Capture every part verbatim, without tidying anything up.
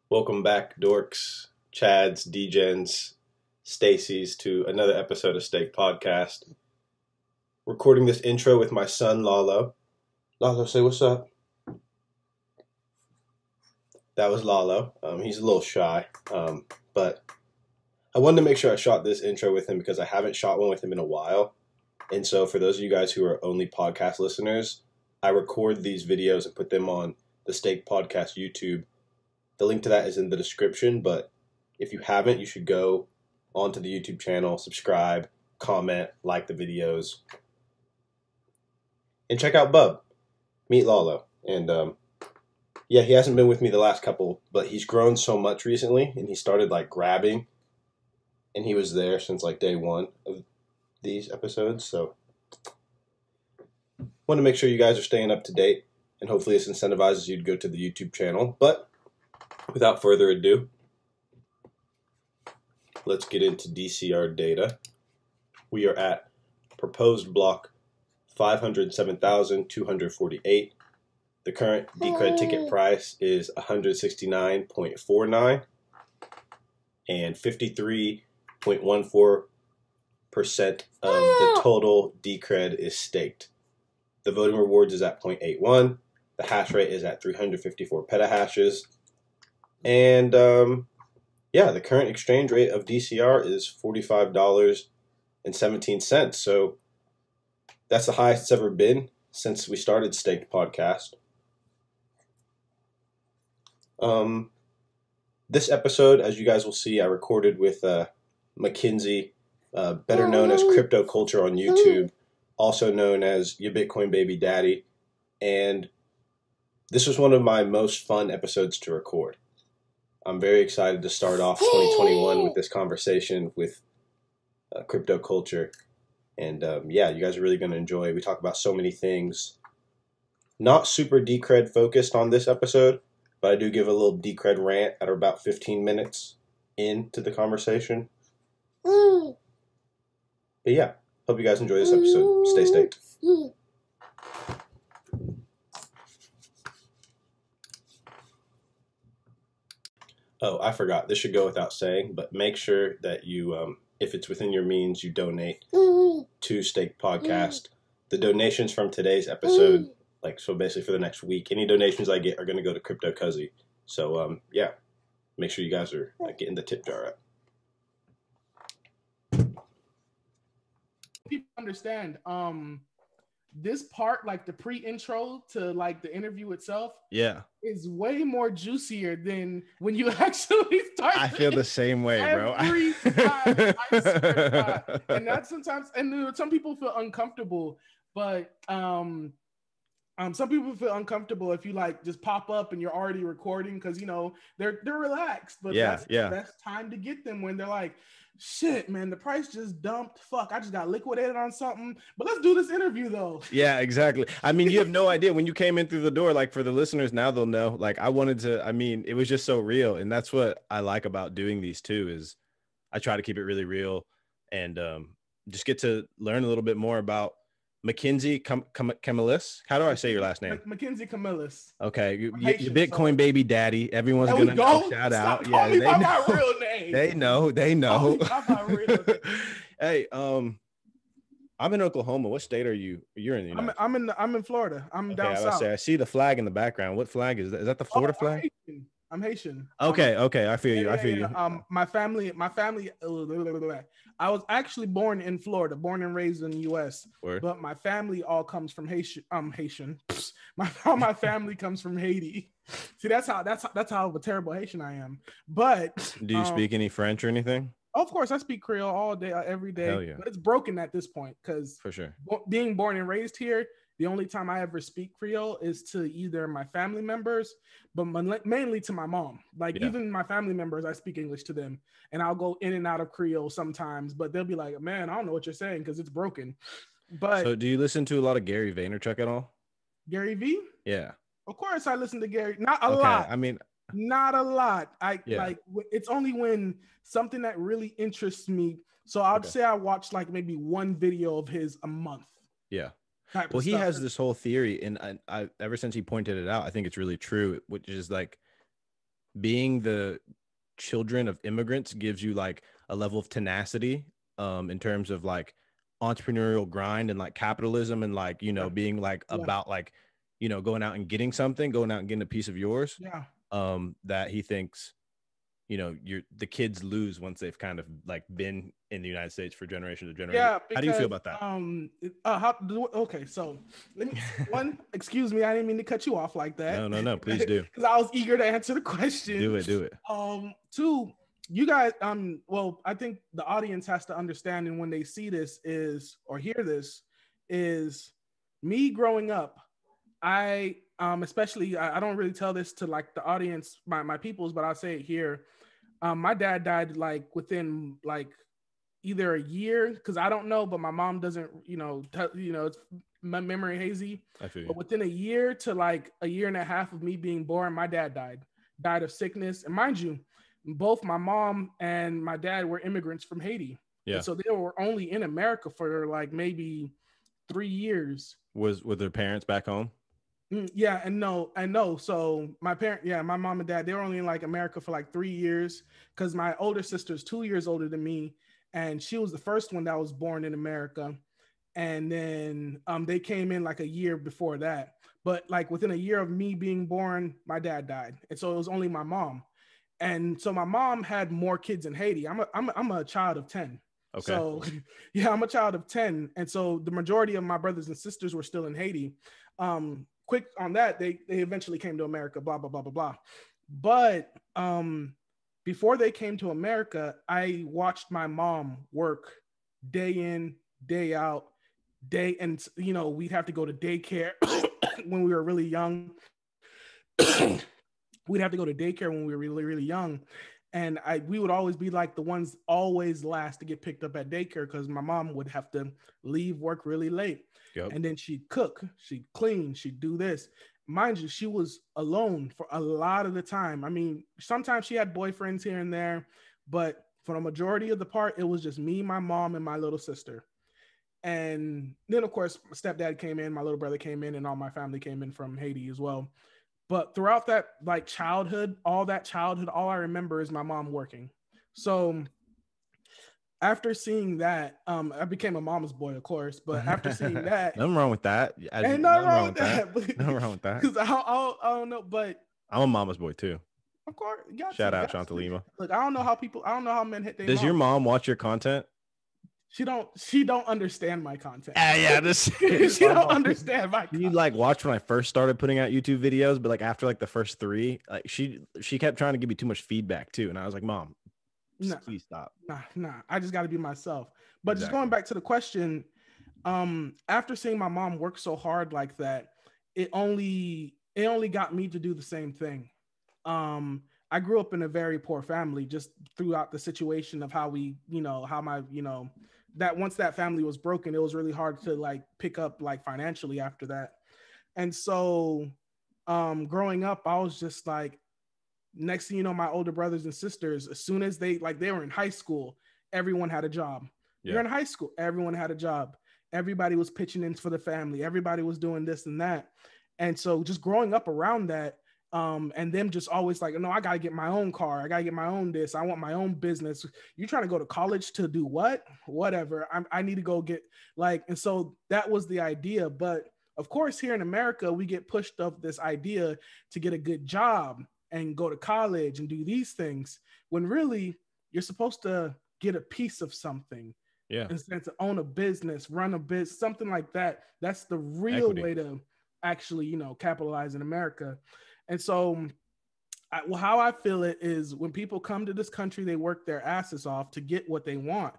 Welcome back, dorks, Chads, Degens, Stacy's, to another episode of Steak Podcast. Recording this intro with my son, Lalo. Lalo, say what's up. That was Lalo. Um, he's a little shy, um, but I wanted to make sure I shot this intro with him because I haven't shot one with him in a while. And so for those of you guys who are only podcast listeners, I record these videos and put them on the Steak Podcast YouTube. The link to that is in the description, but if you haven't, you should go onto the YouTube channel, subscribe, comment, like the videos, and check out Bub. Meet Lalo. And um, yeah, he hasn't been with me the last couple, but he's grown so much recently, and he started like grabbing, and he was there since like day one of these episodes. So want to make sure you guys are staying up to date, and hopefully this incentivizes you to go to the YouTube channel. But without further ado, let's get into D C R data. We are at proposed block five hundred seven thousand two hundred forty-eight. The current Decred ticket price is one hundred sixty-nine point four nine, and fifty-three point one four percent of the total Decred is staked. The voting rewards is at zero point eight one. The hash rate is at three hundred fifty-four petahashes. And um, yeah, the current exchange rate of D C R is forty-five dollars and seventeen cents. So that's the highest it's ever been since we started Staked Podcast. Um, this episode, as you guys will see, I recorded with uh, Mackenzie, uh, better known as Crypto Culture on YouTube, also known as Your Bitcoin Baby Daddy. And this was one of my most fun episodes to record. I'm very excited to start off twenty twenty-one with this conversation with uh, Crypto Culture. And um, yeah, you guys are really going to enjoy it. We talk about so many things. Not super Decred focused on this episode, but I do give a little Decred rant at about fifteen minutes into the conversation. But yeah, hope you guys enjoy this episode. Stay staked. Oh, I forgot. This should go without saying, but make sure that you, um, if it's within your means, you donate to Stake Podcast. The donations from today's episode, like so basically for the next week, any donations I get are going to go to Crypto Cuzzy. So um, yeah, make sure you guys are uh, getting the tip jar up. People understand um this part, like the pre-intro to like the interview itself, yeah, is way more juicier than when you actually start. I feel the same way, bro. Every time, I swear to God. And that's sometimes, and you know, some people feel uncomfortable, but um Um, some people feel uncomfortable if you like just pop up and you're already recording because you know they're they're relaxed, but yeah, that's yeah. the best time to get them when they're like, shit, man, the price just dumped. Fuck, I just got liquidated on something. But let's do this interview though. Yeah, exactly. I mean, you have no idea when you came in through the door. Like for the listeners now, they'll know. Like I wanted to. I mean, it was just so real, and that's what I like about doing these too. Is I try to keep it really real and um, just get to learn a little bit more about Mackenzie Cam- Cam- Camillus. How do I say your last name? Mackenzie Camillus. Okay, you, you, Haitian, your Bitcoin so- baby daddy. Everyone's There gonna we go. know. Shout Stop out. calling Yeah, me they by know. my real name. They know. They Call know. me by my real name. Hey, um, I'm in Oklahoma. What state are you? You're in the I'm, United I'm in the, I'm in Florida. I'm Okay, down I, was about south. to say, I see the flag in the background. What flag is that? Is that the Florida Oh, I'm flag? Haitian. I'm Haitian. Okay, Um, okay, I feel you. Yeah, I yeah, feel yeah. you. Um, my family, my family. I was actually born in Florida, born and raised in the U S, Word. but my family all comes from Haitian. Um, Haitian. My all my family comes from Haiti. See, that's how that's how, that's how of a terrible Haitian I am. But Do you um, speak any French or anything? of course, I speak Creole all day, uh, every day. Hell yeah. But it's broken at this point because For sure. being born and raised here, the only time I ever speak Creole is to either my family members, but my, mainly to my mom. Like Yeah. even my family members, I speak English to them, and I'll go in and out of Creole sometimes. But they'll be like, "Man, I don't know what you're saying because it's broken." But So, do you listen to a lot of Gary Vaynerchuk at all? Gary V, Yeah. of course, I listen to Gary. Not a Okay. lot. I mean, Not a lot. I Yeah. like w- it's only when something that really interests me. So I'd Okay. say I watch like maybe one video of his a month. yeah. type of Well, he stuff. has this whole theory, and I, I ever since he pointed it out, I think it's really true. Which is like, being the children of immigrants gives you like a level of tenacity um in terms of like entrepreneurial grind and like capitalism and like, you know, Yeah. being like Yeah. about like, you know, going out and getting something, going out and getting a piece of yours. Yeah. Um, that he thinks, you know, you're the kids lose once they've kind of like been in the United States for generations of generations. Yeah, because, how do you feel about that? Um, uh, how, okay, so let me one. Excuse me, I didn't mean to cut you off like that. No, no, no, please do. Because I was eager to answer the question. Do it, do it. Um, two, you guys. Um, well, I think the audience has to understand, and when they see this is or hear this, is me growing up. I um, especially I, I don't really tell this to like the audience, my my peoples, but I'll say it here. Um, my dad died like within like either a year, because I don't know, but my mom doesn't, you know, t- you know, it's my memory hazy. I feel you. But within a year to like a year and a half of me being born, my dad died, died of sickness. And mind you, both my mom and my dad were immigrants from Haiti. Yeah. And so they were only in America for like maybe three years. Was were their parents back home? Mm, yeah, and no, and no. So my parent, yeah, my mom and dad, they were only in like America for like three years because my older sister's two years older than me, and she was the first one that was born in America. And then um, they came in like a year before that. But like within a year of me being born, my dad died, and so it was only my mom. And so my mom had more kids in Haiti. I'm a I'm a, I'm a child of ten. Okay. So yeah, I'm a child of ten, and so the majority of my brothers and sisters were still in Haiti. Um, quick on that, they they eventually came to America, blah blah blah blah blah. But um before they came to America, I watched my mom work day in, day out, day, and you know, we'd have to go to daycare when we were really young. We'd have to go to daycare when we were really, really young. And I we would always be like the ones always last to get picked up at daycare because my mom would have to leave work really late. Yep. And then she'd cook, she'd clean, she'd do this. Mind you, she was alone for a lot of the time. I mean, sometimes she had boyfriends here and there, but for the majority of the part, it was just me, my mom, and my little sister. And then, of course, my stepdad came in, my little brother came in, and all my family came in from Haiti as well. But throughout that like childhood, all that childhood, all I remember is my mom working. So after seeing that, um, I became a mama's boy, of course. But after seeing that, nothing wrong with that. As ain't you- nothing wrong with that. Nothing wrong with that. Because I, I, I don't know, but I'm a mama's boy too. of course, you got Shout to, out got to. Chantalima. Look, I don't know how people, I don't know how men hit their Does mom. your mom watch your content? She don't. She don't understand my content. Ah, yeah, this. She don't understand my. You content. like watched when I first started putting out YouTube videos, but like after like the first three, like she she kept trying to give me too much feedback too, and I was like, Mom, Nah. please stop. Nah, nah. I just got to be myself. But just Exactly. going back to the question, um, after seeing my mom work so hard like that, it only it only got me to do the same thing. Um, I grew up in a very poor family, just throughout the situation of how we, you know, how my, you know, that once that family was broken, it was really hard to like pick up like financially after that. And so, um, growing up, I was just like, next thing you know, my older brothers and sisters, as soon as they like they were in high school, everyone had a job. Yeah. You're in high school, everyone had a job. Everybody was pitching in for the family. Everybody was doing this and that. And so just growing up around that, um, and them just always like, no, I gotta get my own car. I gotta get my own this. I want my own business. You're trying to go to college to do what? Whatever. I'm, I need to go get like, and so that was the idea. But of course, here in America, we get pushed up this idea to get a good job and go to college and do these things when really you're supposed to get a piece of something. Yeah. Instead to own a business, run a business, something like that. That's the real Equity. way to actually, you know, capitalize in America. And so I, well, how I feel it is when people come to this country, they work their asses off to get what they want.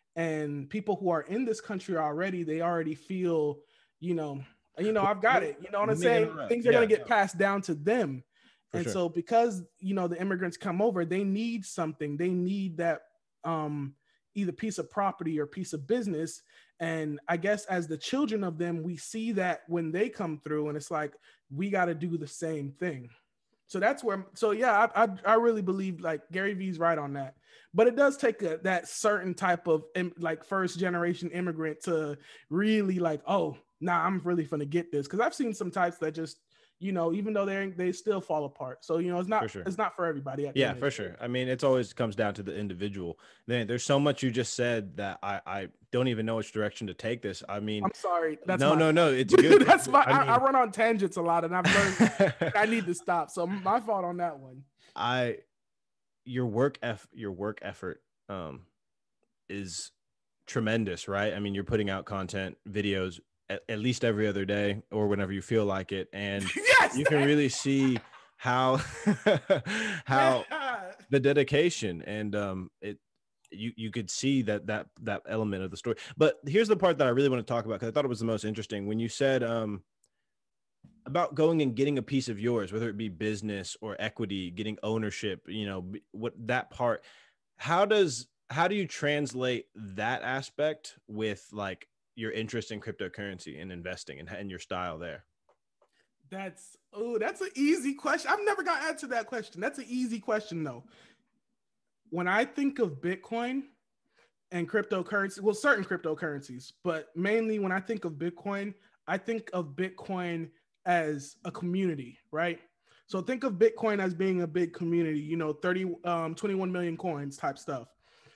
And people who are in this country already, they already feel, you know, you know, I've got it. You know what I'm Let me saying? interrupt. Things are Yeah. going to get passed down to them. For and sure. so because, you know, the immigrants come over, they need something. They need that um, either piece of property or piece of business. And I guess as the children of them, we see that when they come through and it's like, we got to do the same thing. So that's where, so yeah, I, I, I really believe like Gary Vee's right on that. But it does take a, that certain type of im- like first generation immigrant to really like, oh, nah, I'm really finna get this. Cause I've seen some types that just, you know, even though they they still fall apart. So, you know, it's not, sure. it's not for everybody. At yeah, for sure. I mean, it's always comes down to the individual. Then there's so much you just said that I, I don't even know which direction to take this. I mean, I'm sorry. That's no, my, no, no. It's good. That's my, I, I, mean, I run on tangents a lot and I've learned I need to stop. So my fault on that one. I, your work, eff, your work effort, um, is tremendous, right? I mean, you're putting out content, videos at, at least every other day or whenever you feel like it. And yes, you can really see how, how the dedication and, um, it, you, you could see that, that, that element of the story. But here's the part that I really want to talk about, because I thought it was the most interesting when you said, um, about going and getting a piece of yours, whether it be business or equity, getting ownership, you know, what that part, how does, how do you translate that aspect with like your interest in cryptocurrency and investing and, and your style there? That's, oh, that's an easy question. I've never got answered that question. That's an easy question though. When I think of Bitcoin and cryptocurrency, well, certain cryptocurrencies, but mainly when I think of Bitcoin, I think of Bitcoin as a community, right? So think of Bitcoin as being a big community, you know, thirty, um, twenty-one million coins type stuff.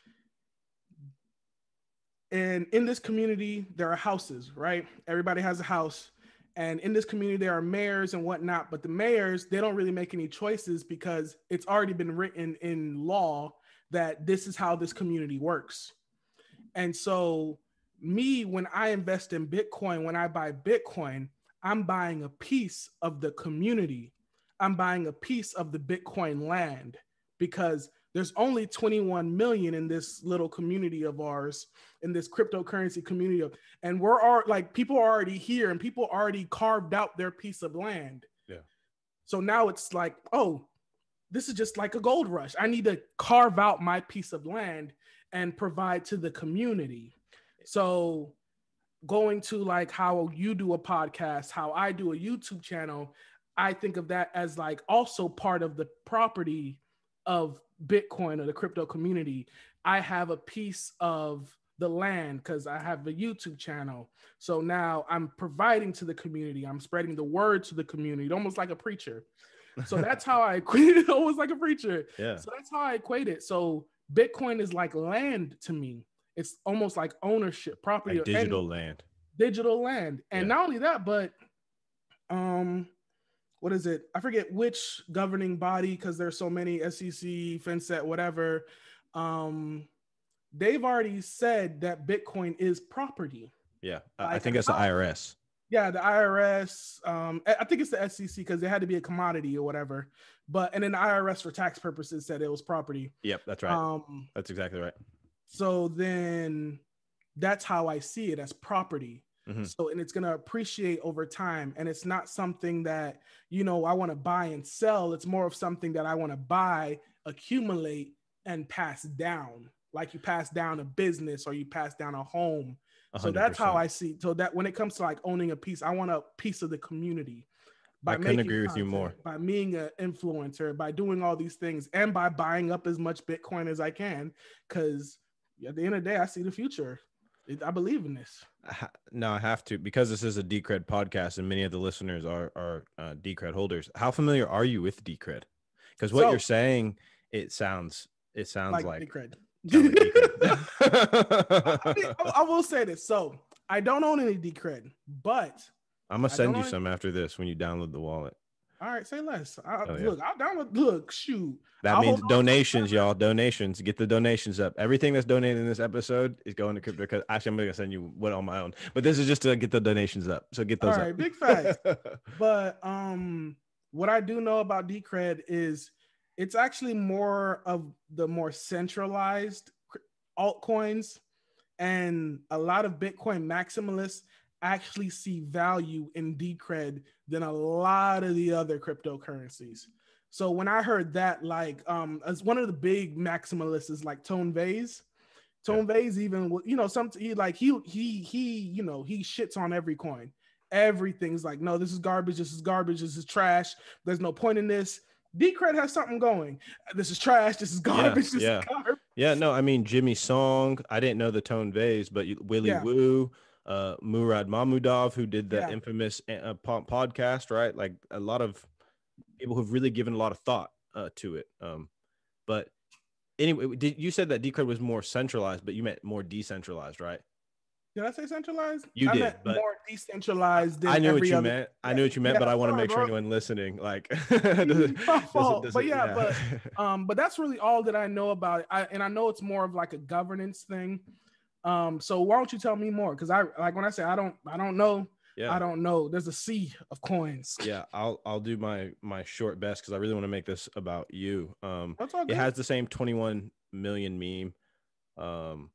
And in this community, there are houses, right? Everybody has a house. And in this community, there are mayors and whatnot, but the mayors, they don't really make any choices because it's already been written in law that this is how this community works. And so me, when I invest in Bitcoin, when I buy Bitcoin, I'm buying a piece of the community. I'm buying a piece of the Bitcoin land because there's only twenty-one million in this little community of ours, in this cryptocurrency community. Of, and we're all like, people are already here and people already carved out their piece of land. Yeah. So now it's like, oh, this is just like a gold rush. I need to carve out my piece of land and provide to the community. So going to like how you do a podcast, how I do a YouTube channel, I think of that as like also part of the property of Bitcoin or the crypto community. I have a piece of the land because I have a YouTube channel. So now I'm providing to the community. I'm spreading the word to the community, almost like a preacher. So that's how I equate it, almost like a preacher. Yeah. So that's how I equate it. So Bitcoin is like land to me. It's almost like ownership, property, like digital land. Digital land. And yeah. not only that, but um, what is it? I forget which governing body, because there's so many, S E C, FinCEN, whatever. Um, they've already said that Bitcoin is property. Yeah, like, I think it's the I R S. Yeah, the I R S. Um, I think it's the S E C because it had to be a commodity or whatever. But and then the I R S for tax purposes said it was property. Yep, that's right. Um, that's exactly right. So then that's how I see it, as property. Mm-hmm. So, and it's going to appreciate over time. And it's not something that, you know, I want to buy and sell. It's more of something that I want to buy, accumulate, and pass down. Like you pass down a business or you pass down a home. one hundred percent. So that's how I see. So that when it comes to like owning a piece, I want a piece of the community. By I couldn't agree content, with you more. By being an influencer, by doing all these things, and by buying up as much Bitcoin as I can. Because at the end of the day, I see the future. I believe in this. No, I have to, because this is a Decred podcast and many of the listeners are are uh, Decred holders. How familiar are you with Decred? Because what so, you're saying, it sounds it sounds like, like Decred. Sounds like Decred. I, mean, I will say this. So I don't own any Decred, but I'm gonna send you some any... after this when you download the wallet. All right, say less. I, oh, look, yeah. I'll download. Look, shoot. That I'll means donations, y'all. Donations. Get the donations up. Everything that's donated in this episode is going to crypto. Because actually, I'm gonna send you one on my own. But this is just to get the donations up. So get those. All right, up. Big facts. But um, what I do know about Decred is it's actually more of the more centralized altcoins, and a lot of Bitcoin maximalists actually see value in Decred than a lot of the other cryptocurrencies. So when I heard that, like, um, as one of the big maximalists is like Tone Vays. Tone yeah. Vays even, you know, some he like he he he you know he shits on every coin. Everything's like, no, this is garbage. This is garbage. This is trash. There's no point in this. Decred has something going. This is trash. This is garbage. Yeah, this yeah. is garbage. Yeah, no, I mean Jimmy Song. I didn't know the Tone Vays, but Willie yeah. Woo. uh, Murad Mahmudov, who did the Yeah. infamous uh, po- podcast, right? Like a lot of people who've really given a lot of thought uh, to it. Um, but anyway, did you said that Decred was more centralized, but you meant more decentralized, right? Did I say centralized? You I did, meant but more decentralized than I knew what every you other. meant. I knew what you meant, Yeah, but I want to sorry, make sure bro. anyone listening, like, My doesn't, fault. doesn't, But yeah, yeah. but um, but that's really all that I know about it. I, and I know it's more of like a governance thing. Um, so why don't you tell me more? Because I like when I say I don't, I don't know. yeah. I don't know. There's a sea of coins. Yeah, I'll I'll do my my short best because I really want to make this about you. Um, That's all it good. has the same twenty-one million meme. Um,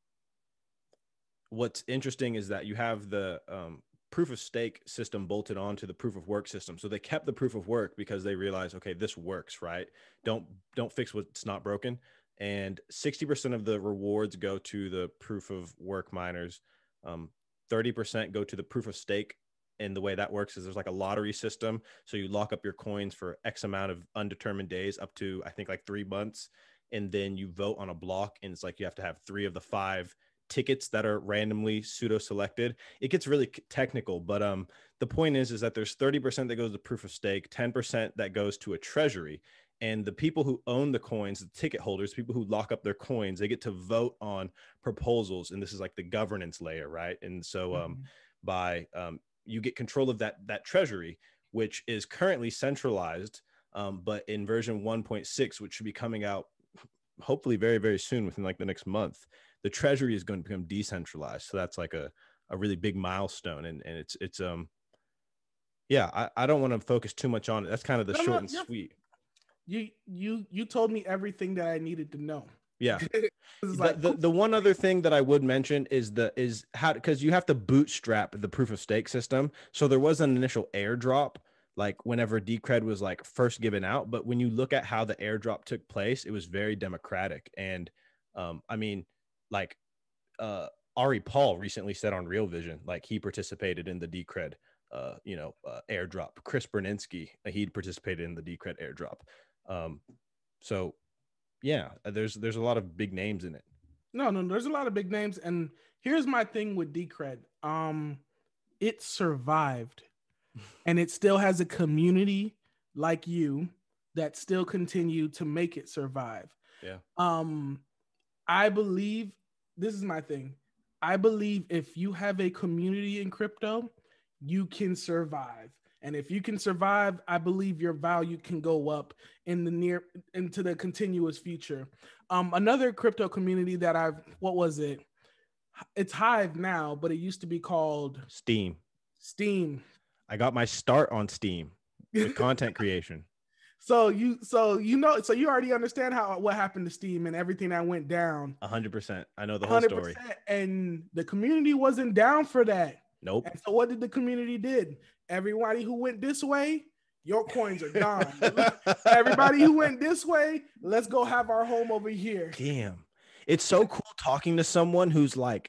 what's interesting is that you have the um, proof of stake system bolted onto the proof of work system. So they kept the proof of work because they realized, okay, this works, right? Don't don't fix what's not broken. And sixty percent of the rewards go to the proof of work miners. Um, thirty percent go to the proof of stake. And the way that works is there's like a lottery system. So you lock up your coins for X amount of undetermined days, up to, I think, like three months. And then you vote on a block. And it's like you have to have three of the five tickets that are randomly pseudo selected. It gets really technical, but um the point is is that there's thirty percent that goes to proof of stake, ten percent that goes to a treasury, and the people who own the coins, the ticket holders, people who lock up their coins, they get to vote on proposals, and this is like the governance layer, right? And so um Mhm. by um you get control of that that treasury, which is currently centralized, um but in version one point six, which should be coming out hopefully very very soon, within like the next month, the treasury is going to become decentralized. So that's like a, a really big milestone. And, and it's, it's, um, yeah, I, I don't want to focus too much on it. That's kind of the No, short no, and you're- sweet. You you you told me everything that I needed to know. Yeah. This is The, like, the, the one other thing that I would mention is the, is how, cause you have to bootstrap the proof of stake system. So there was an initial airdrop, like whenever Decred was like first given out, but when you look at how the airdrop took place, it was very democratic. And, um, I mean, like, uh Ari Paul recently said on Real Vision, like he participated in the Decred uh you know uh, airdrop. Chris Berninski, uh, he'd participated in the Decred airdrop. Um so yeah, there's there's a lot of big names in it. No, no, there's a lot of big names, and here's my thing with Decred. Um, it survived, and it still has a community like you that still continue to make it survive. Yeah. Um, I believe this is my thing. I believe if you have a community in crypto, you can survive. And if you can survive, I believe your value can go up in the near into the continuous future. Um, another crypto community that I've what was it? It's Hive now, but it used to be called Steam. Steam. I got my start on Steam with content creation. So you so you know so you already understand how what happened to Steam and everything that went down. A hundred percent. I know the whole story. And the community wasn't down for that. Nope. And so what did the community did? Everybody who went this way, your coins are gone. Everybody who went this way, let's go have our home over here. Damn. It's so cool talking to someone who's like,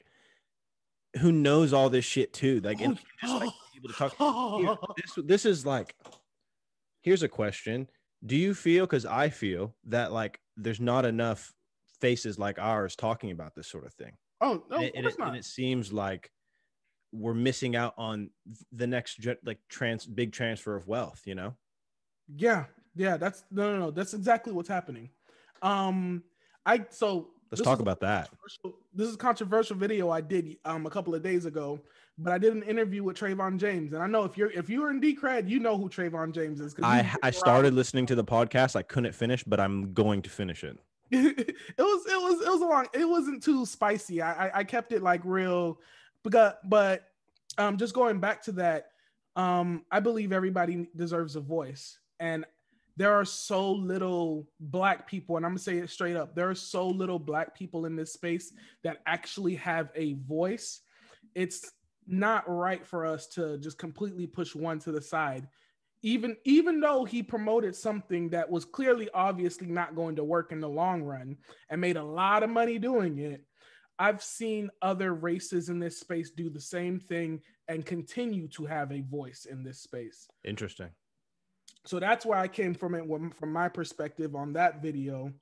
who knows all this shit too. Like, and just like able to talk. Here, this, this is like, here's a question. Do you feel, because I feel that like there's not enough faces like ours talking about this sort of thing. Oh, no, and, of and, course it, not. and it seems like we're missing out on the next like trans big transfer of wealth, you know? Yeah, yeah, that's no, no, no. That's exactly what's happening. Um, I so let's talk about that. This is a controversial video I did um a couple of days ago, but I did an interview with Trayvon James, and I know if you're if you're in Decred, you know who Trayvon James is. I I started listening to the podcast. I couldn't finish, but I'm going to finish it. it was it was it was a long. It wasn't too spicy. I I, I kept it like real, because but um just going back to that, um I believe everybody deserves a voice, and there are so little Black people, and I'm gonna say it straight up. There are so little Black people in this space that actually have a voice. It's not right for us to just completely push one to the side. Even, even though he promoted something that was clearly, obviously not going to work in the long run and made a lot of money doing it, I've seen other races in this space do the same thing and continue to have a voice in this space. Interesting. So that's where I came from it from my perspective on that video.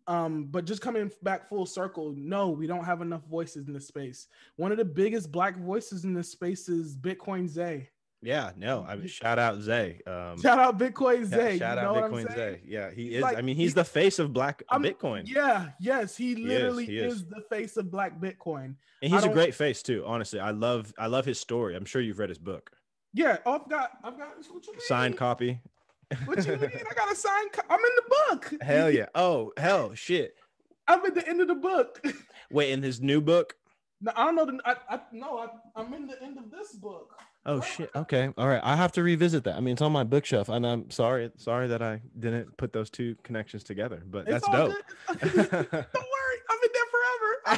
Um, but just coming back full circle, no, we don't have enough voices in this space. One of the biggest black voices in this space is Bitcoin Zay. Yeah, no, I mean, shout out Zay. Um, shout out Bitcoin yeah, Zay. shout you out know Bitcoin what I'm Zay. Yeah, he He's is. like, I mean, he's he, the face of Black I'm, Bitcoin. Yeah, yes, he literally he is, is, is the face of Black Bitcoin, and he's a great face too. Honestly, I love, I love his story. I'm sure you've read his book. Yeah, oh, I've got, I've got what you mean? Signed copy. What you mean? I got a signed. Co- I'm in the book. Hell yeah! Oh hell, shit! I'm at the end of the book. Wait, in his new book? No, I don't know. The, I, I no, I, I'm in the end of this book. Oh shit! Okay, all right. I have to revisit that. I mean, it's on my bookshelf, and I'm sorry, sorry that I didn't put those two connections together. But it's that's dope. Don't worry, I'm in there forever. I'm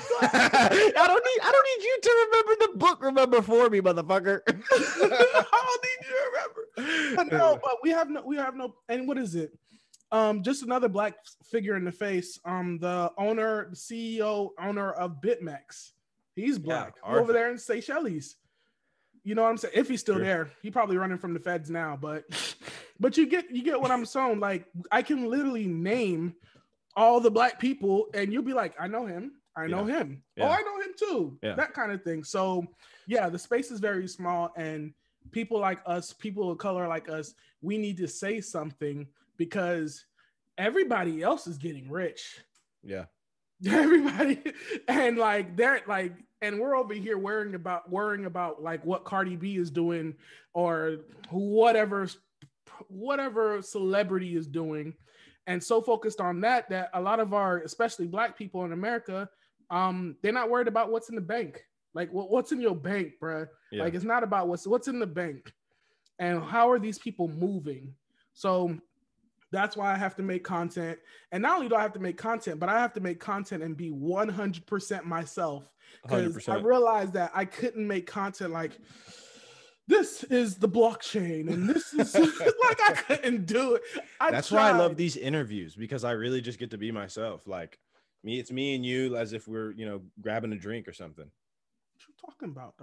I don't need, I don't need you to remember the book. Remember for me, motherfucker. I don't need you to remember. But no, but we have no, we have no. And what is it? Um, just another black figure in the face. Um, the owner, the C E O, owner of BitMEX. He's black. Yeah, over there in Seychelles. You know what I'm saying? If he's still Sure. there, he probably running from the feds now. But, but you get you get what I'm saying. Like I can literally name all the black people, and you'll be like, I know him. I know Yeah. him. Yeah. Oh, I know him too. Yeah. That kind of thing. So, yeah, the space is very small, and people like us, people of color like us, we need to say something because everybody else is getting rich. Yeah. Everybody, and like they're like, and we're over here worrying about worrying about like what Cardi B is doing or whatever whatever celebrity is doing, and so focused on that that a lot of our, especially black people in America, um, they're not worried about what's in the bank. Like what, what's in your bank, bruh? Yeah. Like it's not about what's what's in the bank, and how are these people moving? So that's why I have to make content. And not only do I have to make content, but I have to make content and be one hundred percent myself. Because I realized that I couldn't make content like, this is the blockchain and this is like, I couldn't do it. I That's tried. why I love these interviews, because I really just get to be myself. Like me, it's me and you as if we're, you know, grabbing a drink or something. What you talking about,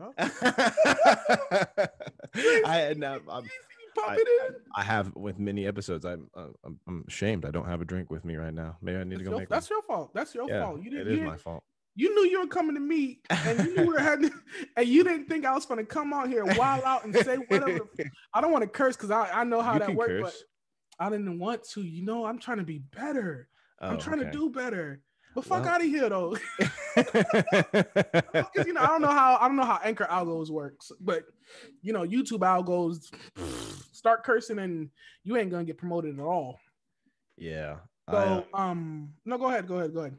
dog? I, no, I'm, Pop I, it in. I have with many episodes. I'm, uh, I'm I'm ashamed. I don't have a drink with me right now. Maybe I need That's, to go your, make that's one. your fault. That's your Yeah, fault. You didn't. it is you my didn't- fault. You knew you were coming to me, and you knew we were having, and you didn't think I was going to come out here, wild out, and say whatever. I don't want to curse because I, I know how You that can works, curse. but I didn't want to. You know, I'm trying to be better. Oh, I'm trying okay. to do better. But fuck Well. out of here, though. Because you know, I don't know how I don't know how Anchor algos works, but you know, YouTube algos start cursing, and you ain't gonna get promoted at all. Yeah. So, I, uh, um, no, go ahead, go ahead, go ahead.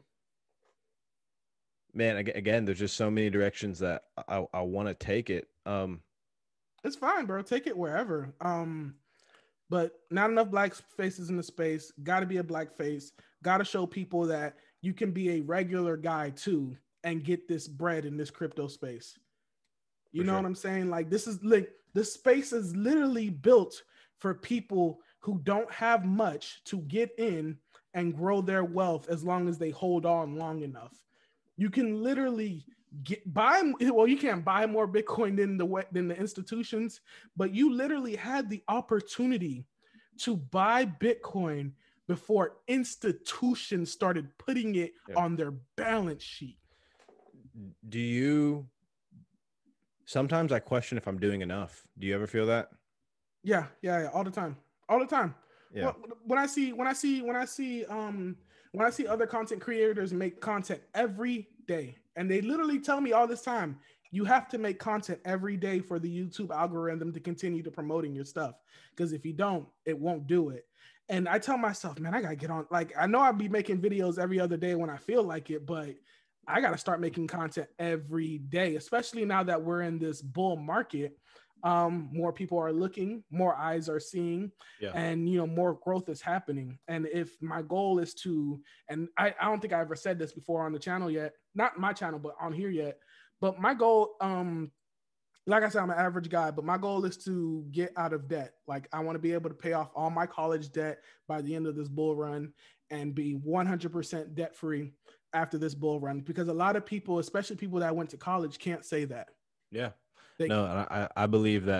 man, ag- again, there's just so many directions that I, I want to take it. Um, It's fine, bro. Take it wherever. Um, but not enough black faces in the space. Got to be a black face. Got to show people that you can be a regular guy too and get this bread in this crypto space. You For know sure. what I'm saying? Like this is like this space is literally built for people who don't have much to get in and grow their wealth as long as they hold on long enough. You can literally get buy well, you can't buy more Bitcoin than the than the institutions, but you literally had the opportunity to buy Bitcoin before institutions started putting it Yeah. on their balance sheet. do you? Sometimes I question if I'm doing enough. Do you ever feel that? Yeah, yeah, yeah, all the time, all the time. Yeah. When I see, when I see, when I see, um, when I see other content creators make content every day, and they literally tell me all this time, you have to make content every day for the YouTube algorithm to continue to promoting your stuff. Because if you don't, it won't do it. And I tell myself, man, I gotta get on. Like, I know I'd be making videos every other day when I feel like it, but I gotta start making content every day, especially now that we're in this bull market. Um, more people are looking, more eyes are seeing, Yeah. and you know, more growth is happening. And if my goal is to, and I, I don't think I ever said this before on the channel yet, not my channel, but on here yet. But my goal, um, like I said, I'm an average guy, but my goal is to get out of debt. Like I want to be able to pay off all my college debt by the end of this bull run and be one hundred percent debt free after this bull run. Because a lot of people, especially people that went to college, can't say that. Yeah. They, No, and I, I believe that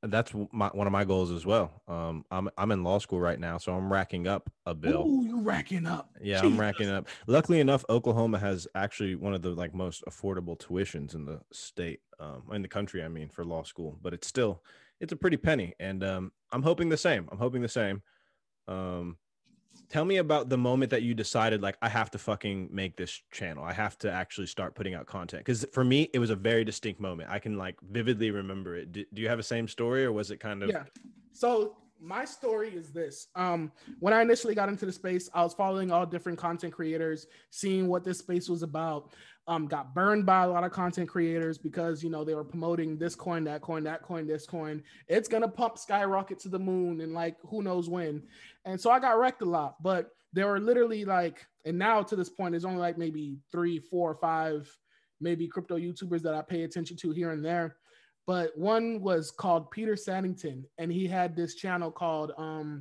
that's my, one of my goals as well. Um, I'm I'm in law school right now, so I'm racking up a bill. Ooh, you racking up. Yeah, Jesus. I'm racking up. Luckily enough, Oklahoma has actually one of the like most affordable tuitions in the state, um, in the country. I mean, for law school, but it's still it's a pretty penny, and um, I'm hoping the same. I'm hoping the same. Um, tell me about the moment that you decided, like, I have to fucking make this channel. I have to actually start putting out content. Because for me, it was a very distinct moment. I can like vividly remember it. Do, do you have the same story, or was it kind of? Yeah. So my story is this. Um, when I initially got into the space, I was following all different content creators, seeing what this space was about. Um, got burned by a lot of content creators because, you know, they were promoting this coin, that coin, that coin, this coin. It's going to pump skyrocket to the moon and like, who knows when. And so I got wrecked a lot, but there were literally like, and now to this point, there's only like maybe three, four, or five, maybe crypto YouTubers that I pay attention to here and there. But one was called Peter Saddington, and he had this channel called, um,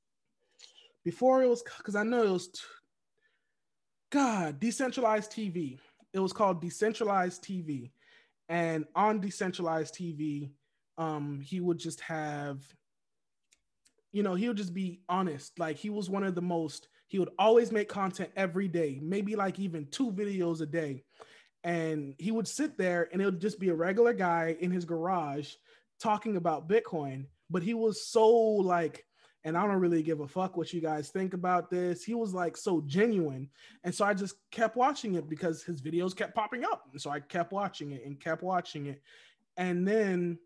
before it was, because I know it was, t- God, Decentralized T V. It was called Decentralized T V. And on Decentralized T V, um, he would just have, you know, he would just be honest. Like he was one of the most, he would always make content every day, maybe like even two videos a day. And he would sit there and it would just be a regular guy in his garage talking about Bitcoin. But he was so like, and I don't really give a fuck what you guys think about this. He was like so genuine. And so I just kept watching it because his videos kept popping up. And so I kept watching it and kept watching it. And then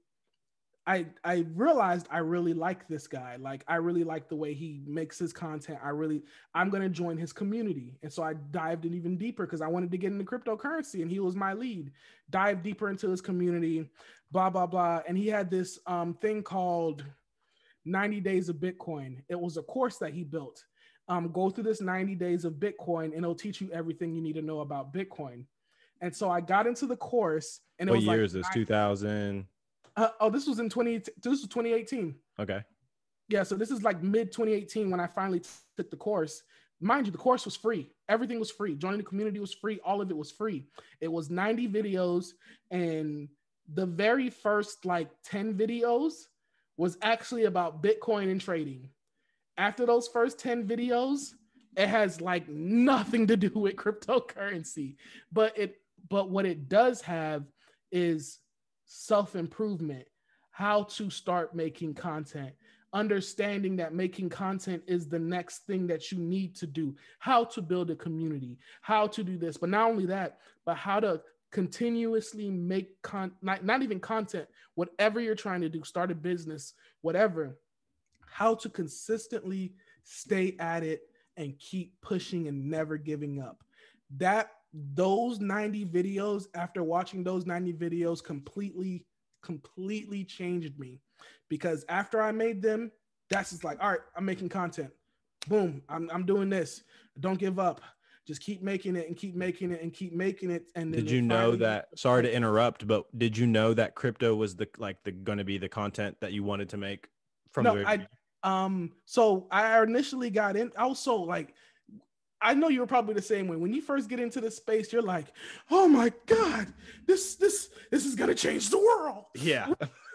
I I realized I really like this guy. Like I really like the way he makes his content. I really, I'm going to join his community. And so I dived in even deeper because I wanted to get into cryptocurrency and he was my lead. Dive deeper into his community, blah, blah, blah. And he had this um, thing called ninety days of Bitcoin. It was a course that he built. Um, go through this ninety days of Bitcoin and it'll teach you everything you need to know about Bitcoin. And so I got into the course and it What was year like, is this? two thousand? Uh, oh, this was in twenty. This was twenty eighteen. Okay. Yeah, so this is like mid twenty eighteen when I finally t- took the course. Mind you, the course was free. Everything was free. Joining the community was free. All of it was free. It was ninety videos, and the very first like ten videos was actually about Bitcoin and trading. After those first ten videos, it has like nothing to do with cryptocurrency, but it but what it does have is self-improvement, how to start making content, understanding that making content is the next thing that you need to do, how to build a community, how to do this, but not only that, but how to continuously make con not, not even content, whatever you're trying to do, start a business, whatever, how to consistently stay at it and keep pushing and never giving up. That those ninety videos, after watching those ninety videos, completely, completely changed me. Because after I made them, that's just like, all right, I'm making content. Boom, I'm, I'm doing this. Don't give up. Just keep making it and keep making it and keep making it. And then did you know that? Sorry to interrupt, but did you know that crypto was the like the going to be the content that you wanted to make from no, the? I um. So I initially got in. I was so like. I know you were probably the same way. When you first get into the space, you're like, "Oh my God, this this this is gonna change the world." Yeah,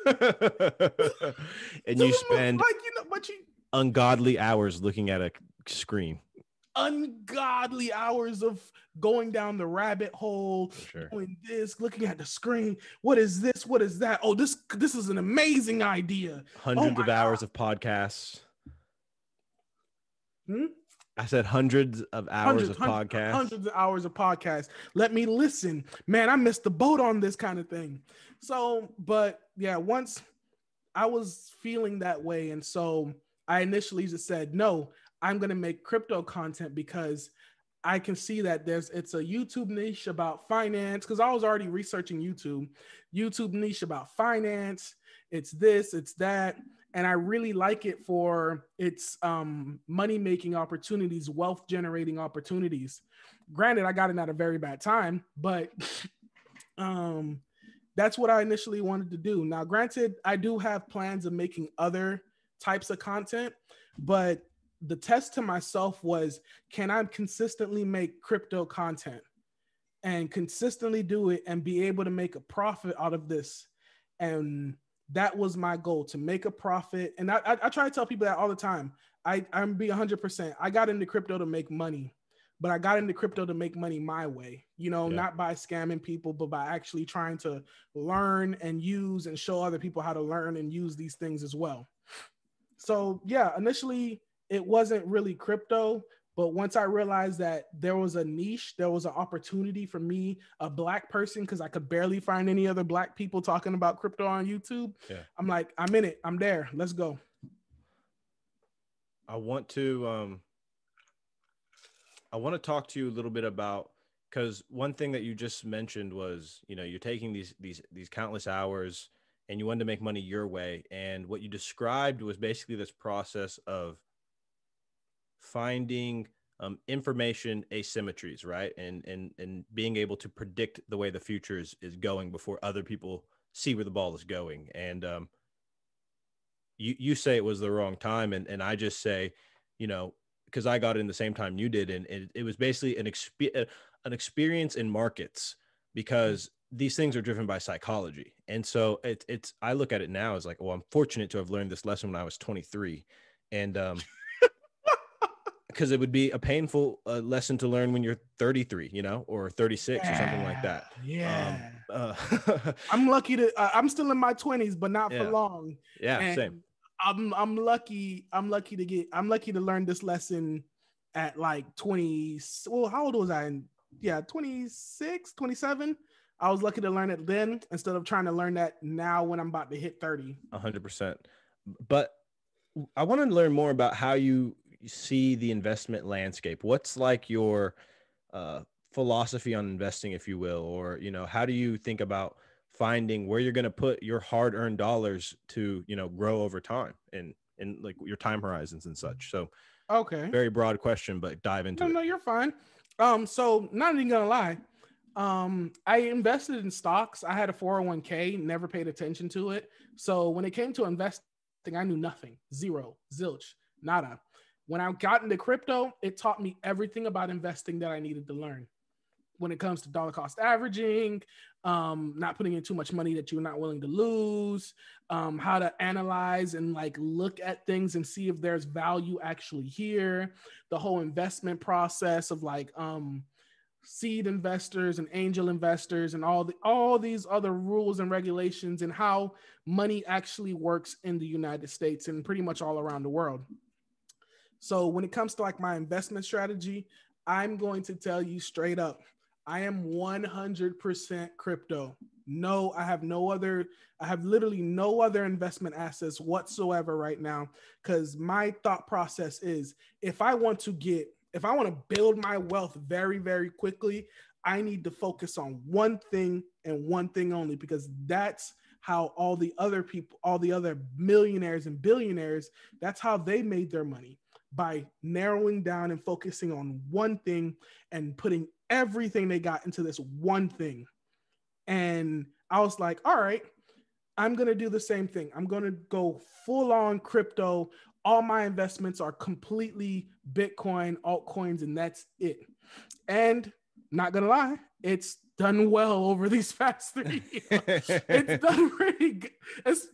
and you spend like you know, but you ungodly hours looking at a screen. Ungodly hours of going down the rabbit hole, sure. doing this, looking at the screen. What is this? What is that? Oh, this this is an amazing idea. Hundreds oh of hours God. of podcasts. Hmm? I said hundreds of hours hundreds, of hundreds, podcasts. Hundreds of hours of podcasts. Let me listen. Man, I missed the boat on this kind of thing. So, but yeah, once I was feeling that way. And so I initially just said, no, I'm going to make crypto content because I can see that there's, it's a YouTube niche about finance. Cause I was already researching YouTube, YouTube niche about finance. It's this, it's that. And I really like it for its um, money-making opportunities, wealth-generating opportunities. Granted, I got it at a very bad time, but um, that's what I initially wanted to do. Now, granted, I do have plans of making other types of content, but the test to myself was, can I consistently make crypto content and consistently do it and be able to make a profit out of this? And That was my goal, to make a profit. And I, I, I try to tell people that all the time. I, I'm be one hundred percent. I got into crypto to make money, but I got into crypto to make money my way, you know, yeah. not by scamming people, but by actually trying to learn and use and show other people how to learn and use these things as well. So yeah, initially it wasn't really crypto, but once I realized that there was a niche, there was an opportunity for me, a Black person, because I could barely find any other Black people talking about crypto on YouTube. Yeah. I'm like, I'm in it. I'm there. Let's go. I want to, um, I want to talk to you a little bit about, because one thing that you just mentioned was, you know, you're taking these, these, these countless hours and you wanted to make money your way. And what you described was basically this process of finding um, information asymmetries, right? And, and, and being able to predict the way the future is, is going before other people see where the ball is going. And, um, you, you say it was the wrong time. And, and I just say, you know, because I got it in the same time you did. And it, it was basically an, exp- an experience in markets, because these things are driven by psychology. And so it, it's, I look at it now as like, well, I'm fortunate to have learned this lesson when I was twenty-three. And, um, because it would be a painful uh, lesson to learn when you're thirty-three, you know, or thirty-six yeah, or something like that. Yeah. Um, uh, I'm lucky to, uh, I'm still in my twenties, but not yeah. for long. Yeah, and same. I'm, I'm lucky. I'm lucky to get, I'm lucky to learn this lesson at like twenty. Well, how old was I? In, yeah, twenty-six, twenty-seven. I was lucky to learn it then instead of trying to learn that now when I'm about to hit thirty. A hundred percent. But I want to learn more about how you see the investment landscape. What's like your uh, philosophy on investing, if you will, or, you know, how do you think about finding where you're going to put your hard-earned dollars to, you know, grow over time and, and like your time horizons and such. So, okay. Very broad question, but dive into no, it. No, you're fine. Um, so not even gonna lie. Um, I invested in stocks. I had a four oh one k, never paid attention to it. So when it came to investing, I knew nothing, zero, zilch, nada. When I got into crypto, it taught me everything about investing that I needed to learn. When it comes to dollar cost averaging, um, not putting in too much money that you're not willing to lose, um, how to analyze and like look at things and see if there's value actually here, the whole investment process of like um, seed investors and angel investors and all the all these other rules and regulations and how money actually works in the United States and pretty much all around the world. So when it comes to like my investment strategy, I'm going to tell you straight up, I am one hundred percent crypto. No, I have no other, I have literally no other investment assets whatsoever right now, because my thought process is if I want to get, if I want to build my wealth very, very quickly, I need to focus on one thing and one thing only, because that's how all the other people, all the other millionaires and billionaires, that's how they made their money, by narrowing down and focusing on one thing and putting everything they got into this one thing. And I was like, all right, I'm going to do the same thing. I'm going to go full on crypto. All my investments are completely Bitcoin, altcoins, and that's it. And not going to lie, it's done well over these past three years. It's done really good, it's,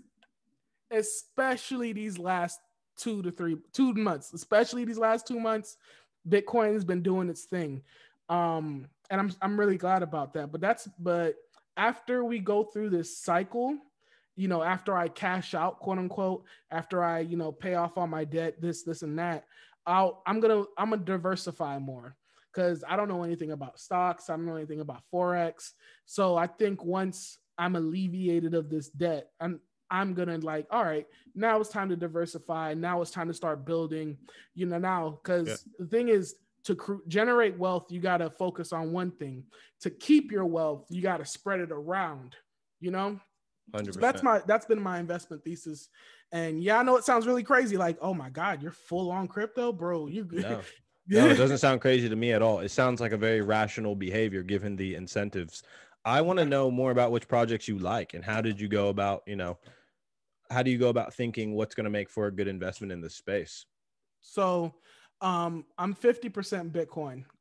especially these last two to three, two months, especially these last two months, Bitcoin has been doing its thing. Um, and I'm, I'm really glad about that, but that's, but after we go through this cycle, you know, after I cash out, quote unquote, after I, you know, pay off all my debt, this, this, and that, I'll, I'm going to, I'm going to diversify more, because I don't know anything about stocks. I don't know anything about Forex. So I think once I'm alleviated of this debt, I'm, I'm going to like, all right, now it's time to diversify. Now it's time to start building, you know, now, because yeah. the thing is, to cr- generate wealth, you got to focus on one thing. To keep your wealth, you got to spread it around, you know? one hundred percent. So that's my, that's been my investment thesis. And yeah, I know it sounds really crazy. Like, oh my God, you're full on crypto, bro. You good. No. No, it doesn't sound crazy to me at all. It sounds like a very rational behavior given the incentives. I want to know more about which projects you like and how did you go about, you know, how do you go about thinking what's going to make for a good investment in this space? So um, I'm fifty percent Bitcoin,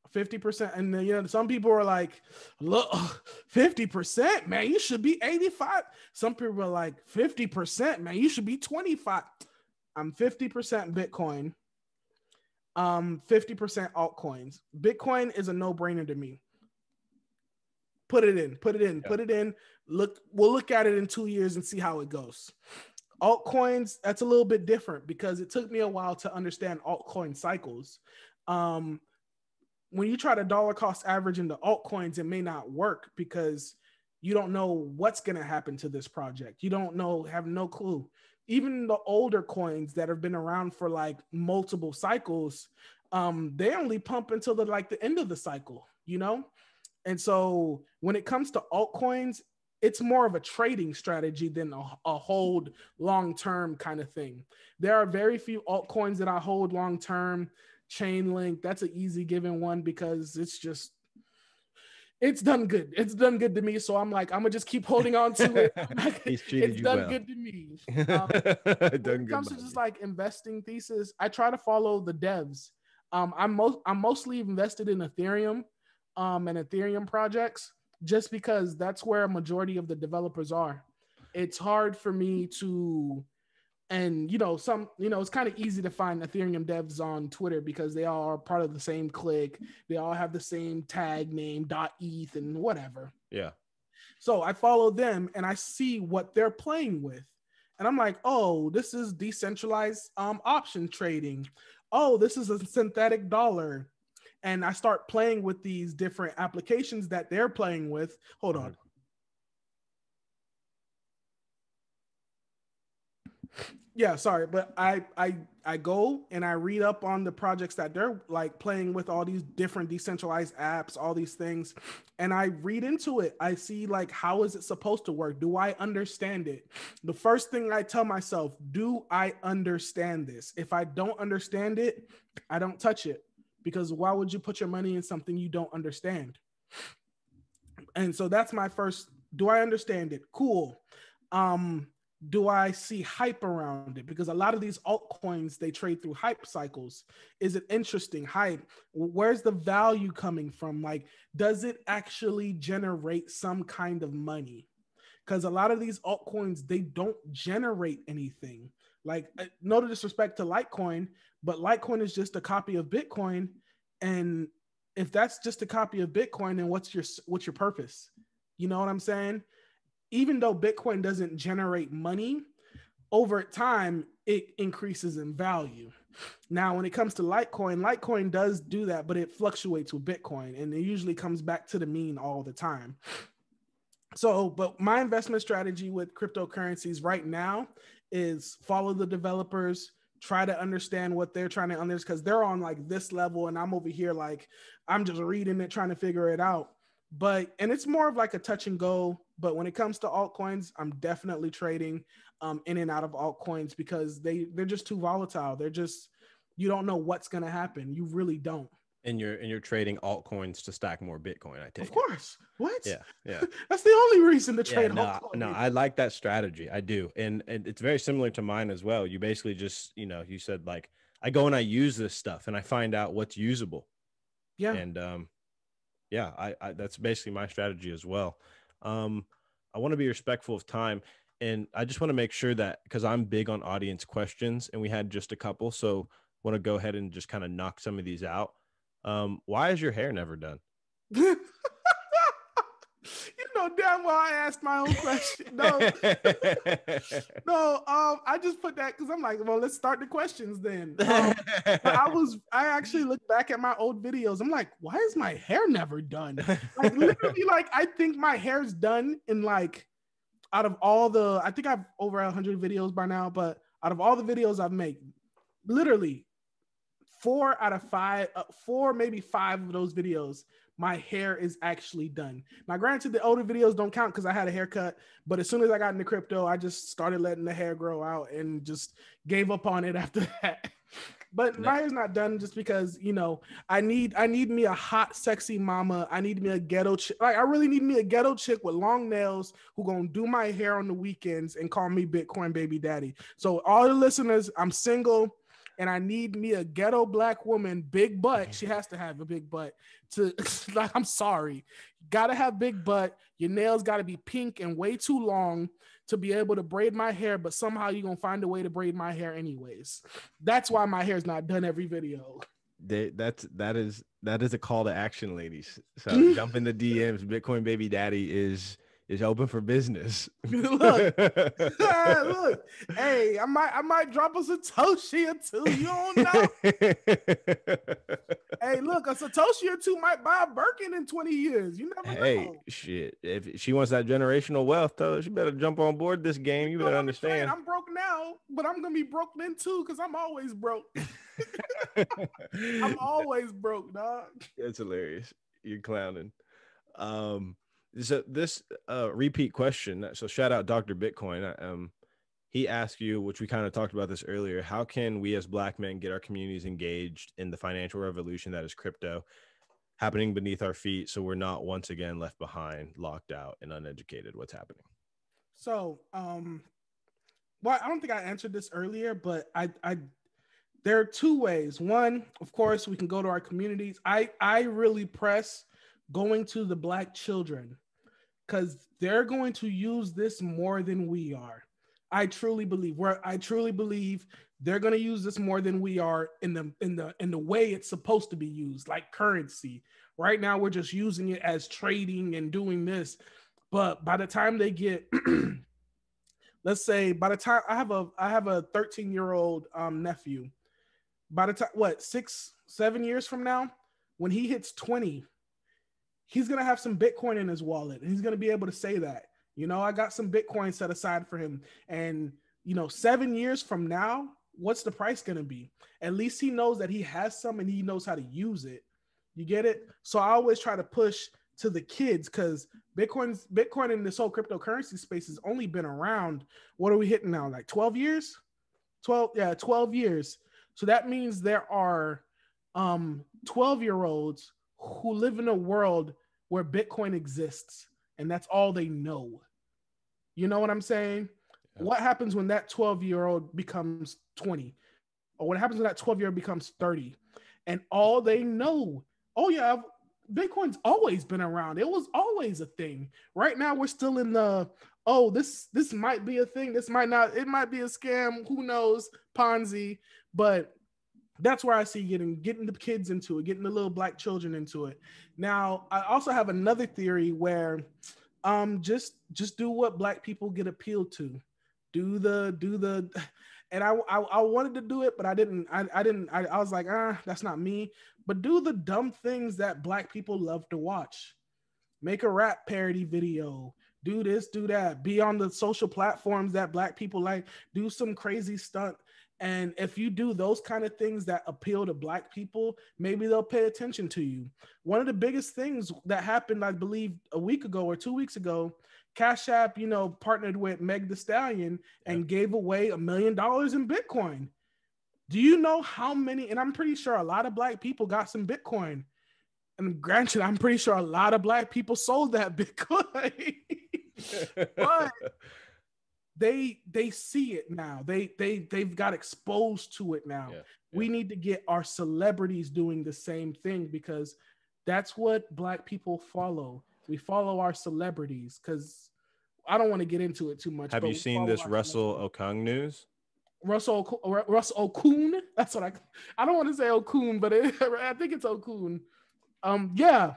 fifty percent. And then, you know, some people are like, look, fifty percent, man, you should be eighty-five. Some people are like, fifty percent, man, you should be twenty-five. I'm fifty percent Bitcoin, um, fifty percent altcoins. Bitcoin is a no-brainer to me. Put it in, put it in, yeah. put it in. Look, we'll look at it in two years and see how it goes. Altcoins, that's a little bit different because it took me a while to understand altcoin cycles. Um, when you try to dollar cost average into altcoins, it may not work because you don't know what's going to happen to this project. You don't know, have no clue. Even the older coins that have been around for like multiple cycles, um, they only pump until the like the end of the cycle, you know? And so when it comes to altcoins, it's more of a trading strategy than a, a hold long-term kind of thing. There are very few altcoins that I hold long-term. Chainlink, that's an easy given one because it's just, it's done good. It's done good to me. So I'm like, I'm gonna just keep holding on to it. He's treated it's you done well. good to me. Um, when it comes to just like investing thesis, I try to follow the devs. Um, I'm most I'm mostly invested in Ethereum um, and Ethereum projects just because that's where a majority of the developers are. It's hard for me to, and you know, some, you know, it's kind of easy to find Ethereum devs on Twitter because they all are part of the same clique. They all have the same tag name, .eth and whatever. Yeah. So I follow them and I see what they're playing with. And I'm like, oh, this is decentralized um, option trading. Oh, this is a synthetic dollar. And I start playing with these different applications that they're playing with. Hold on. Yeah, sorry, but I I I go and I read up on the projects that they're like playing with, all these different decentralized apps, all these things, and I read into it. I see like, how is it supposed to work? Do I understand it? The first thing I tell myself, do I understand this? If I don't understand it, I don't touch it, because why would you put your money in something you don't understand? And so that's my first, do I understand it? Cool. Um, do I see hype around it? Because a lot of these altcoins, they trade through hype cycles. Is it interesting? Hype. Where's the value coming from? Like, does it actually generate some kind of money? Because a lot of these altcoins, they don't generate anything. Like, no disrespect to Litecoin, but Litecoin is just a copy of Bitcoin. And if that's just a copy of Bitcoin, then what's your what's your purpose? You know what I'm saying? Even though Bitcoin doesn't generate money, over time, it increases in value. Now, when it comes to Litecoin, Litecoin does do that, but it fluctuates with Bitcoin, and it usually comes back to the mean all the time. So, but my investment strategy with cryptocurrencies right now is follow the developers, try to understand what they're trying to understand, because they're on like this level, and I'm over here like, I'm just reading it, trying to figure it out. But, and it's more of like a touch and go. But when it comes to altcoins, I'm definitely trading um, in and out of altcoins because they, they're just too volatile. They're just, you don't know what's going to happen. You really don't. And you're, and you're trading altcoins to stack more Bitcoin, I take Of course. It. What? Yeah. Yeah. That's the only reason to trade yeah, no, altcoins. No, I like that strategy. I do. And, and it's very similar to mine as well. You basically just, you know, you said like, I go and I use this stuff and I find out what's usable. Yeah. And, um, yeah, I, I that's basically my strategy as well. Um, I want to be respectful of time, and I just want to make sure that, because I'm big on audience questions, and we had just a couple, so want to go ahead and just kind of knock some of these out. Um, why is your hair never done? You know damn well I asked my own question. No, no. Um, I just put that because I'm like, well, let's start the questions then. Um, I was, I actually looked back at my old videos. I'm like, why is my hair never done? Like literally, like I think my hair's done in like, out of all the, I think I've over a hundred videos by now, but out of all the videos I've made, literally four out of five, uh, four maybe five of those videos, my hair is actually done. Now, granted, the older videos don't count because I had a haircut, but as soon as I got into crypto, I just started letting the hair grow out and just gave up on it after that. But my hair's not done just because, you know, I need I need me a hot, sexy mama. I need me a ghetto chick. Like, I really need me a ghetto chick with long nails who gonna do my hair on the weekends and call me Bitcoin baby daddy. So all the listeners, I'm single. and I need me a ghetto black woman, big butt. She has to have a big butt to like, I'm sorry. Gotta have big butt. Your nails gotta be pink and way too long to be able to braid my hair, but somehow you're gonna find a way to braid my hair anyways. That's why my hair's not done every video. They, that's that is that is a call to action, ladies. So jump in the D Ms. Bitcoin Baby Daddy is is open for business. Look, look, hey, I might I might drop a Satoshi or two. You don't know. Hey, look, a Satoshi or two might buy a Birkin in twenty years. You never Hey, know. shit. If she wants that generational wealth, tell her she better jump on board this game. You better No, understand. I'm broke now, but I'm gonna be broke then too, because I'm always broke. I'm always broke, dog. That's hilarious. You're clowning. Um, so this uh repeat question. So shout out Doctor Bitcoin. Um, he asked you, which we kind of talked about this earlier. How can we as Black men get our communities engaged in the financial revolution that is crypto happening beneath our feet, so we're not once again left behind, locked out, and uneducated? What's happening? So, um, well, I don't think I answered this earlier, but I, I, there are two ways. One, of course, we can go to our communities. I, I really press going to the Black children because they're going to use this more than we are. I truly believe where I truly believe they're going to use this more than we are in the in the in the way it's supposed to be used, like currency. Right now, we're just using it as trading and doing this. But by the time they get, let's say, by the time I have a I have a thirteen year old um, nephew. By the time what six seven years from now, when he hits twenty, he's gonna have some Bitcoin in his wallet, and he's gonna be able to say that, you know, I got some Bitcoin set aside for him. And you know, seven years from now, what's the price gonna be? At least he knows that he has some and he knows how to use it. You get it? So I always try to push to the kids because Bitcoin's Bitcoin in this whole cryptocurrency space has only been around. What are we hitting now? Like twelve years? twelve, yeah, twelve years. So that means there are um twelve year olds who live in a world where Bitcoin exists, and that's all they know. You know what I'm saying? Yeah. What happens when that twelve year old becomes twenty? Or what happens when that twelve year old becomes thirty? And all they know, oh yeah, Bitcoin's always been around. It was always a thing. Right now, we're still in the, oh, this this might be a thing. This might not. It might be a scam. Who knows? Ponzi. But that's where I see getting getting the kids into it, getting the little Black children into it. Now, I also have another theory where um, just just do what Black people get appealed to. Do the do the. And I, I I wanted to do it, but I didn't. I, I didn't. I, I was like, ah, that's not me. But do the dumb things that Black people love to watch. Make a rap parody video. Do this, do that. Be on the social platforms that Black people like. Do some crazy stunt. And if you do those kind of things that appeal to Black people, maybe they'll pay attention to you. One of the biggest things that happened, I believe, a week ago or two weeks ago, Cash App, you know, partnered with Meg Thee Stallion and yeah. gave away a million dollars in Bitcoin. Do you know how many? And I'm pretty sure a lot of Black people got some Bitcoin. And granted, I'm pretty sure a lot of Black people sold that Bitcoin. But they they see it now. They they they've got exposed to it now. Yeah. Yeah. We need to get our celebrities doing the same thing because that's what Black people follow. We follow our celebrities because I don't want to get into it too much. Have you seen this Russell Okung news? Russell Russell Okung. That's what I. I don't want to say Okung, but it, I think it's Okung. Um, yeah.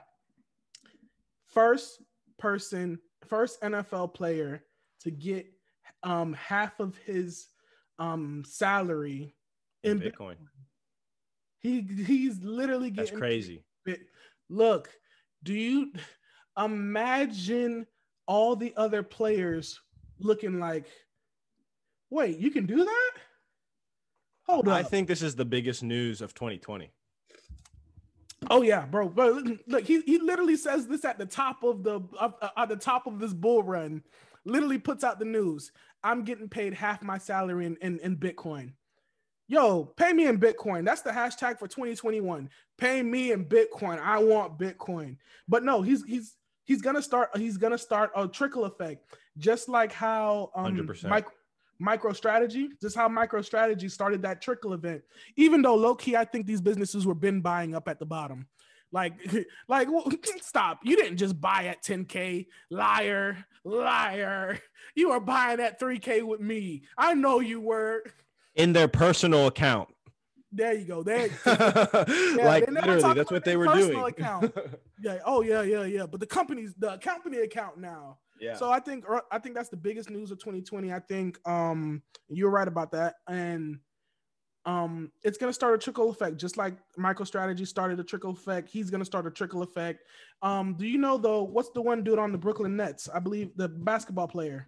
First person, first N F L player to get um half of his um salary in Bitcoin. Bitcoin. He he's literally getting. That's crazy. Bit. Look, do you imagine all the other players looking like, wait, you can do that? Hold on. I think this is the biggest news of twenty twenty. Oh yeah, bro. But look, he, he literally says this at the top of the uh, at the top of this bull run. Literally puts out the news. I'm getting paid half my salary in, in, in Bitcoin. Yo, pay me in Bitcoin. That's the hashtag for twenty twenty-one. Pay me in Bitcoin. I want Bitcoin. But no, he's he's he's gonna start. He's gonna start a trickle effect, just like how um, Mike MicroStrategy, just how MicroStrategy started that trickle event. Even though low key, I think these businesses were been buying up at the bottom. Like, like, stop. You didn't just buy at ten K. Liar, liar. You were buying at three K with me. I know you were. In their personal account. There you go. There. Yeah, like literally, that's what they were doing. Account. Yeah. Oh yeah, yeah, yeah. But the company's the company account now. Yeah. So I think I think that's the biggest news of twenty twenty. I think um you're right about that, and um it's gonna start a trickle effect, just like MicroStrategy started a trickle effect. He's gonna start a trickle effect. Um, do you know though? What's the one dude on the Brooklyn Nets? I believe the basketball player.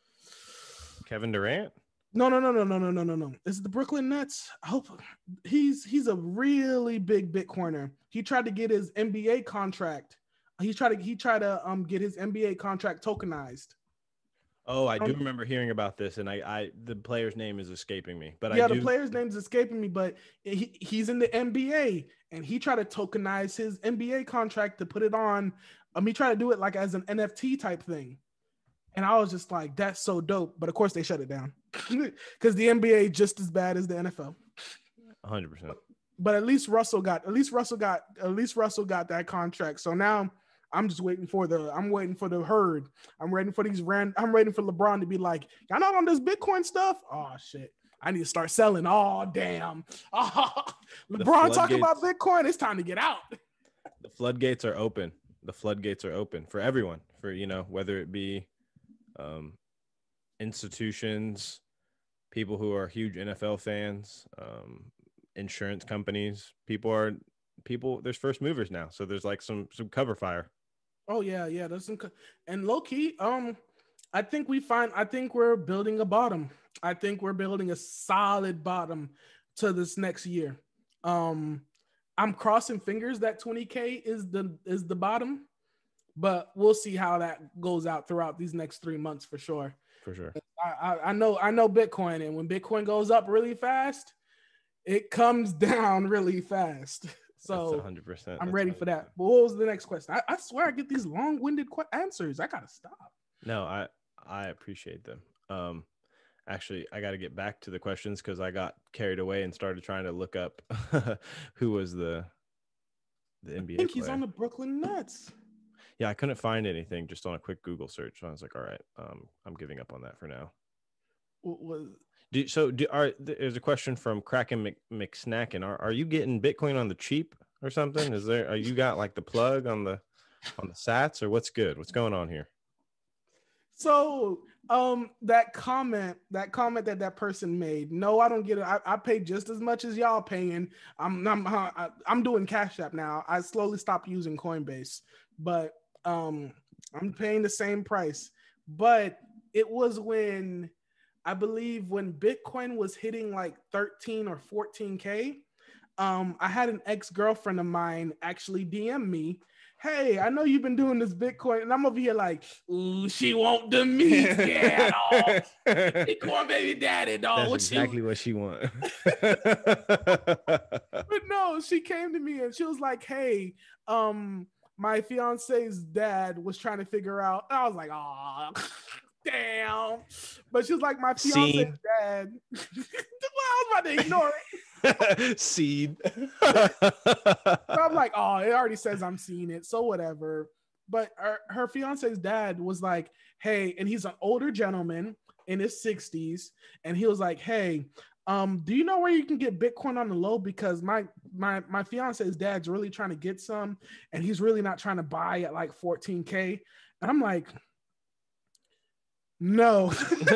Kevin Durant. No, no, no, no, no, no, no, no, no. Is it the Brooklyn Nets? I hope he's he's a really big Bitcoiner. He tried to get his N B A contract. He tried to he tried to um get his N B A contract tokenized. Oh, I do um, remember hearing about this, and I, I the player's name is escaping me. But yeah, I do... the player's name is escaping me. But he, he's in the N B A, and he tried to tokenize his N B A contract to put it on. Um, he tried to do it like as an N F T type thing. And I was just like, that's so dope. But of course, they shut it down because the N B A just as bad as the N F L. one hundred percent. But at least Russell got, at least Russell got, at least Russell got that contract. So now I'm just waiting for the, I'm waiting for the herd. I'm waiting for these rand, I'm waiting for LeBron to be like, y'all not on this Bitcoin stuff? Oh shit. I need to start selling. Oh damn. Oh, LeBron talking about Bitcoin. It's time to get out. The floodgates are open. The floodgates are open for everyone, for, you know, whether it be um, institutions, people who are huge N F L fans, um, insurance companies. People are people. There's first movers now, so there's like some some cover fire. Oh yeah, yeah. There's some, co- and low key. Um, I think we find. I think we're building a bottom. I think we're building a solid bottom to this next year. Um, I'm crossing fingers that twenty K is the is the bottom. But we'll see how that goes out throughout these next three months for sure. For sure. I, I, I know I know Bitcoin, and when Bitcoin goes up really fast, it comes down really fast. So That's one hundred percent. I'm That's ready one hundred percent. for that. But what was the next question? I, I swear I get these long-winded qu- answers. I gotta stop. No, I I appreciate them. Um, actually, I got to get back to the questions because I got carried away and started trying to look up who was the the N B A I think player. he's on the Brooklyn Nets. Yeah, I couldn't find anything just on a quick Google search. So I was like, all right, um, I'm giving up on that for now. What was Do, so do, are, there's a question from Kraken Mc, McSnacken. Are, are you getting Bitcoin on the cheap or something? Is there, are you got like the plug on the, on the sats, or what's good? What's going on here? So um that comment, that comment that that person made, no, I don't get it. I, I pay just as much as y'all paying. I'm I'm uh, I'm doing Cash App now. I slowly stopped using Coinbase, but um I'm paying the same price. But it was when I believe when Bitcoin was hitting like thirteen or fourteen K. Um, I had an ex-girlfriend of mine actually D M me, hey, I know you've been doing this Bitcoin, and I'm over here like, ooh, she want the meat, yeah, dog. Bitcoin baby daddy, dog. That's what exactly she... what she want. But no, she came to me and she was like, hey, um, my fiance's dad was trying to figure out. I was like, oh, damn. But she was like, my fiance's Scene. dad. Well, I was about to ignore it. Seed. So I'm like, oh, it already says I'm seeing it, so whatever. But her, her fiance's dad was like, hey, and he's an older gentleman in his sixties, and he was like, hey, um, do you know where you can get Bitcoin on the low? Because my my my fiance's dad's really trying to get some, and he's really not trying to buy at like fourteen K. And I'm like, no.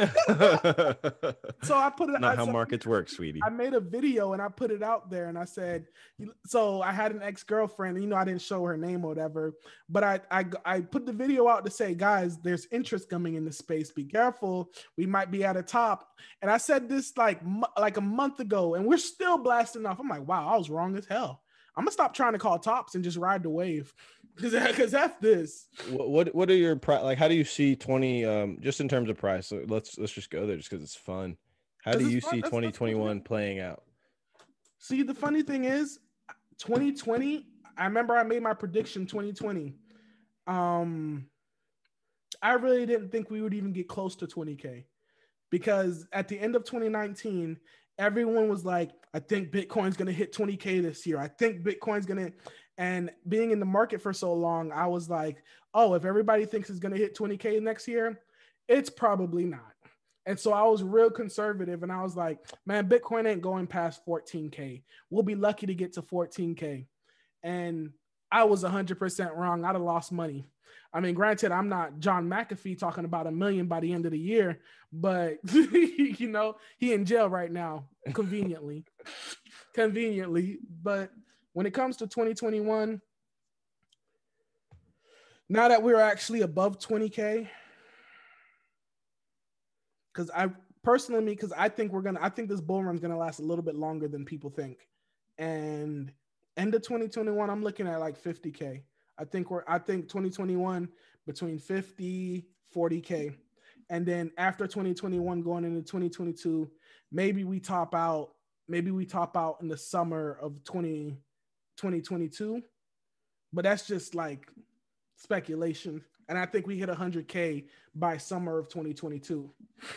So I put it not I, how so markets work, sweetie. I made a video and I put it out there and I said, so I had an ex-girlfriend, and, you know, I didn't show her name or whatever, but I, I I put the video out to say, guys, there's interest coming in the space. Be careful. We might be at a top. And I said this like like a month ago, and we're still blasting off. I'm like, wow, I was wrong as hell. I'm gonna stop trying to call tops and just ride the wave. Cause, cause F this. What, what what are your pri- like? How do you see twenty? Um, just in terms of price. So let's let's just go there, just because it's fun. How do you see twenty twenty-one playing out? See, the funny thing is, twenty twenty. I remember I made my prediction twenty twenty. Um, I really didn't think we would even get close to twenty K. because at the end of twenty nineteen, everyone was like, I think Bitcoin's going to hit twenty K this year. I think Bitcoin's going to, and being in the market for so long, I was like, oh, if everybody thinks it's going to hit twenty K next year, it's probably not. And so I was real conservative, and I was like, man, Bitcoin ain't going past fourteen K. We'll be lucky to get to fourteen K. And I was one hundred percent wrong. I'd have lost money. I mean, granted, I'm not John McAfee talking about a million by the end of the year, but, you know, he in jail right now, conveniently. conveniently. But when it comes to twenty twenty-one, now that we're actually above twenty K, because I personally, because I think we're going to, I think this bull run is going to last a little bit longer than people think. And end of twenty twenty-one, I'm looking at like fifty K. I think we're, I think twenty twenty-one between fifty, forty K. And then after twenty twenty-one going into twenty twenty-two, maybe we top out, maybe we top out in the summer of twenty twenty-two. But that's just like speculation. And I think we hit one hundred K by summer of twenty twenty-two.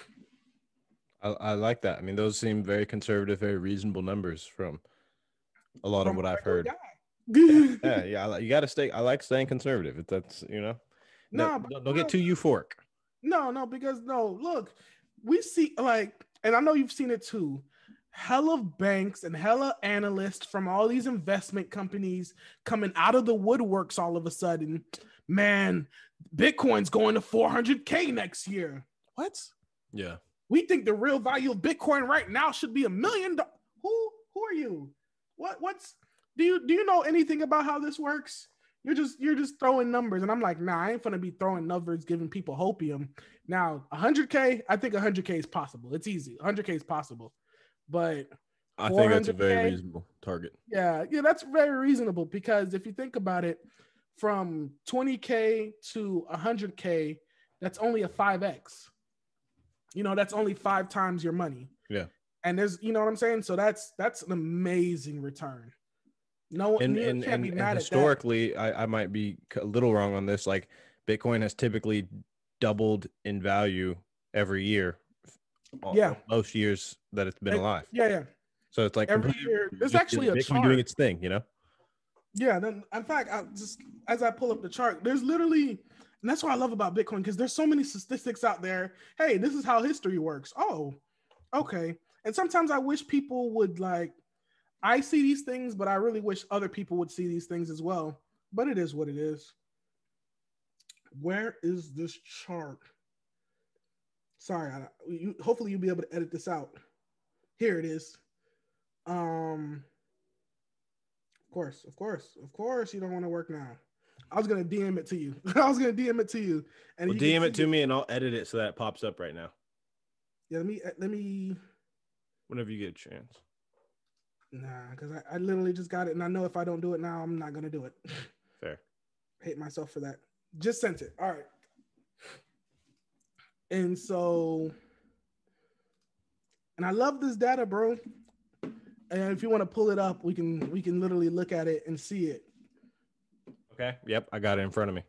I, I like that. I mean, those seem very conservative, very reasonable numbers from a lot From of what I've heard. guy. yeah, yeah. I like, you got to stay. I like staying conservative. If that's, you know, no, no, don't, don't get too euphoric. No, no, because no, look, we see like, and I know you've seen it too. Hella banks and hella analysts from all these investment companies coming out of the woodworks all of a sudden. Man, Bitcoin's going to four hundred K next year. What? Yeah. We think the real value of Bitcoin right now should be a million. Do- who? Who are you? What? What's? Do you do you know anything about how this works? You're just you're just throwing numbers, and I'm like, nah, I ain't gonna be throwing numbers, giving people hopium. Now, one hundred K, I think one hundred K is possible. It's easy. one hundred K is possible, but I think that's a very reasonable target. Yeah, yeah, that's very reasonable because if you think about it, from twenty K to one hundred K, that's only a five X. You know, that's only five times your money. Yeah, and there's, you know what I'm saying. So that's that's an amazing return. No, and you and, can't and, be and mad historically, at that. I, I might be a little wrong on this. Like, Bitcoin has typically doubled in value every year. Yeah, most years that it's been it, alive. Yeah, yeah. So it's like every year. There's actually a Bitcoin chart doing its thing, you know. Yeah. Then, in fact, I just as I pull up the chart, there's literally, and that's what I love about Bitcoin because there's so many statistics out there. Hey, this is how history works. Oh, okay. And sometimes I wish people would like. I see these things, but I really wish other people would see these things as well. But it is what it is. Where is this chart? Sorry, I, you, hopefully you'll be able to edit this out. Here it is. Um, of course, of course, of course, you don't want to work now. I was gonna D M it to you. I was gonna D M it to you, and well, you D M it to it. me, and I'll edit it so that it pops up right now. Yeah, let me let me. Whenever you get a chance. Nah, because I, I literally just got it, and I know if I don't do it now, I'm not gonna do it. Fair. I hate myself for that. Just sent it. All right. And so, and I love this data, bro. And if you want to pull it up, we can we can literally look at it and see it. Okay. Yep, I got it in front of me.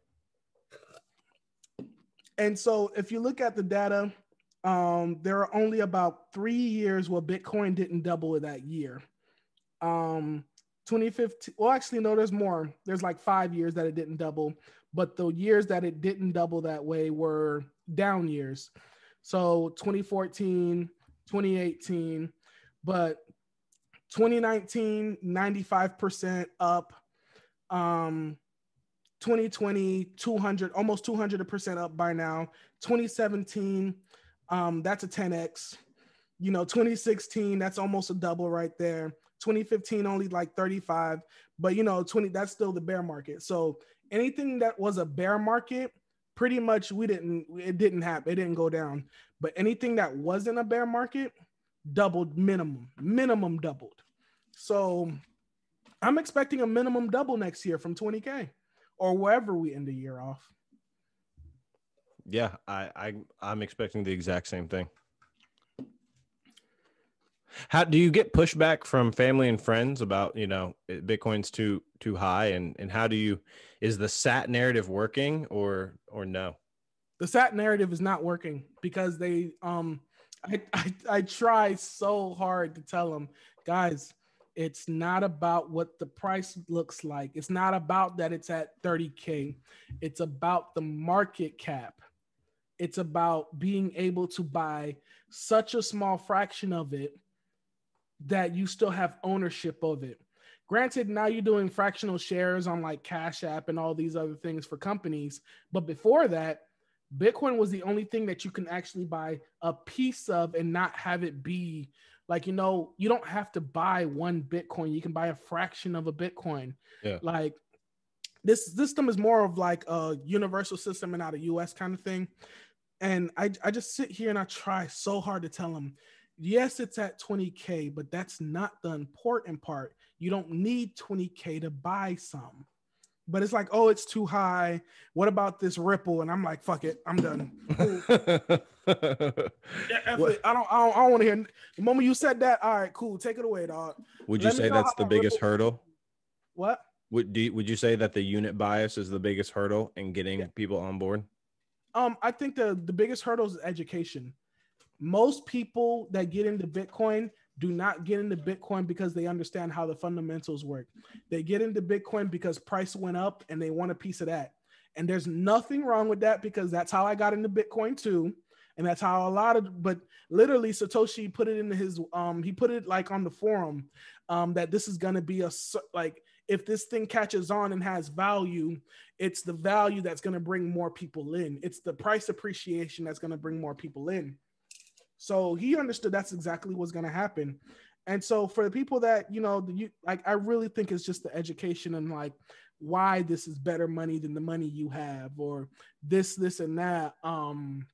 And so, if you look at the data, um, there are only about three years where Bitcoin didn't double that year. Um, twenty fifteen. Well, actually, no, there's more. There's like five years that it didn't double, but the years that it didn't double that way were down years. So twenty fourteen, twenty eighteen, but twenty nineteen, ninety-five percent up. Um, twenty twenty, two hundred, almost two hundred percent up by now. twenty seventeen, um, that's a ten X. You know, twenty sixteen, that's almost a double right there. twenty fifteen, only like thirty-five, but you know, twenty, that's still the bear market. So anything that was a bear market, pretty much we didn't, it didn't happen. It didn't go down. But anything that wasn't a bear market, doubled minimum, minimum doubled. So I'm expecting a minimum double next year from twenty K or wherever we end the year off. Yeah, I, I I'm expecting the exact same thing. How do you get pushback from family and friends about, you know, Bitcoin's too too high, and and how do you, is the S A T narrative working or or no? The S A T narrative is not working because they um I, I I try so hard to tell them, guys, it's not about what the price looks like. It's not about that it's at thirty K. It's about the market cap. It's about being able to buy such a small fraction of it that you still have ownership of it. Granted, now you're doing fractional shares on like Cash App and all these other things for companies. But before that, Bitcoin was the only thing that you can actually buy a piece of and not have it be like, you know, you don't have to buy one Bitcoin. You can buy a fraction of a Bitcoin. Yeah. Like this system is more of like a universal system and not a U S kind of thing. And I, I just sit here and I try so hard to tell them, yes, it's at twenty K, but that's not the important part. You don't need twenty K to buy some. But it's like, oh, it's too high. What about this Ripple? And I'm like, fuck it, I'm done. Cool. yeah, it. I don't, I don't, I don't want to hear. The moment you said that, all right, cool, take it away, dog. Would you Let say that's the biggest Ripple- hurdle? What? Would do you, would you say that the unit bias is the biggest hurdle in getting Yeah. people on board? Um, I think the the biggest hurdle is education. Most people that get into Bitcoin do not get into Bitcoin because they understand how the fundamentals work. They get into Bitcoin because price went up and they want a piece of that. And there's nothing wrong with that because that's how I got into Bitcoin too. And that's how a lot of, but literally Satoshi put it into his, um, he put it like on the forum um, that this is going to be a, like, if this thing catches on and has value, it's the value that's going to bring more people in. It's the price appreciation that's going to bring more people in. So he understood that's exactly what's going to happen. And so for the people that, you know, you like, I really think it's just the education and like why this is better money than the money you have, or this, this, and that. Um,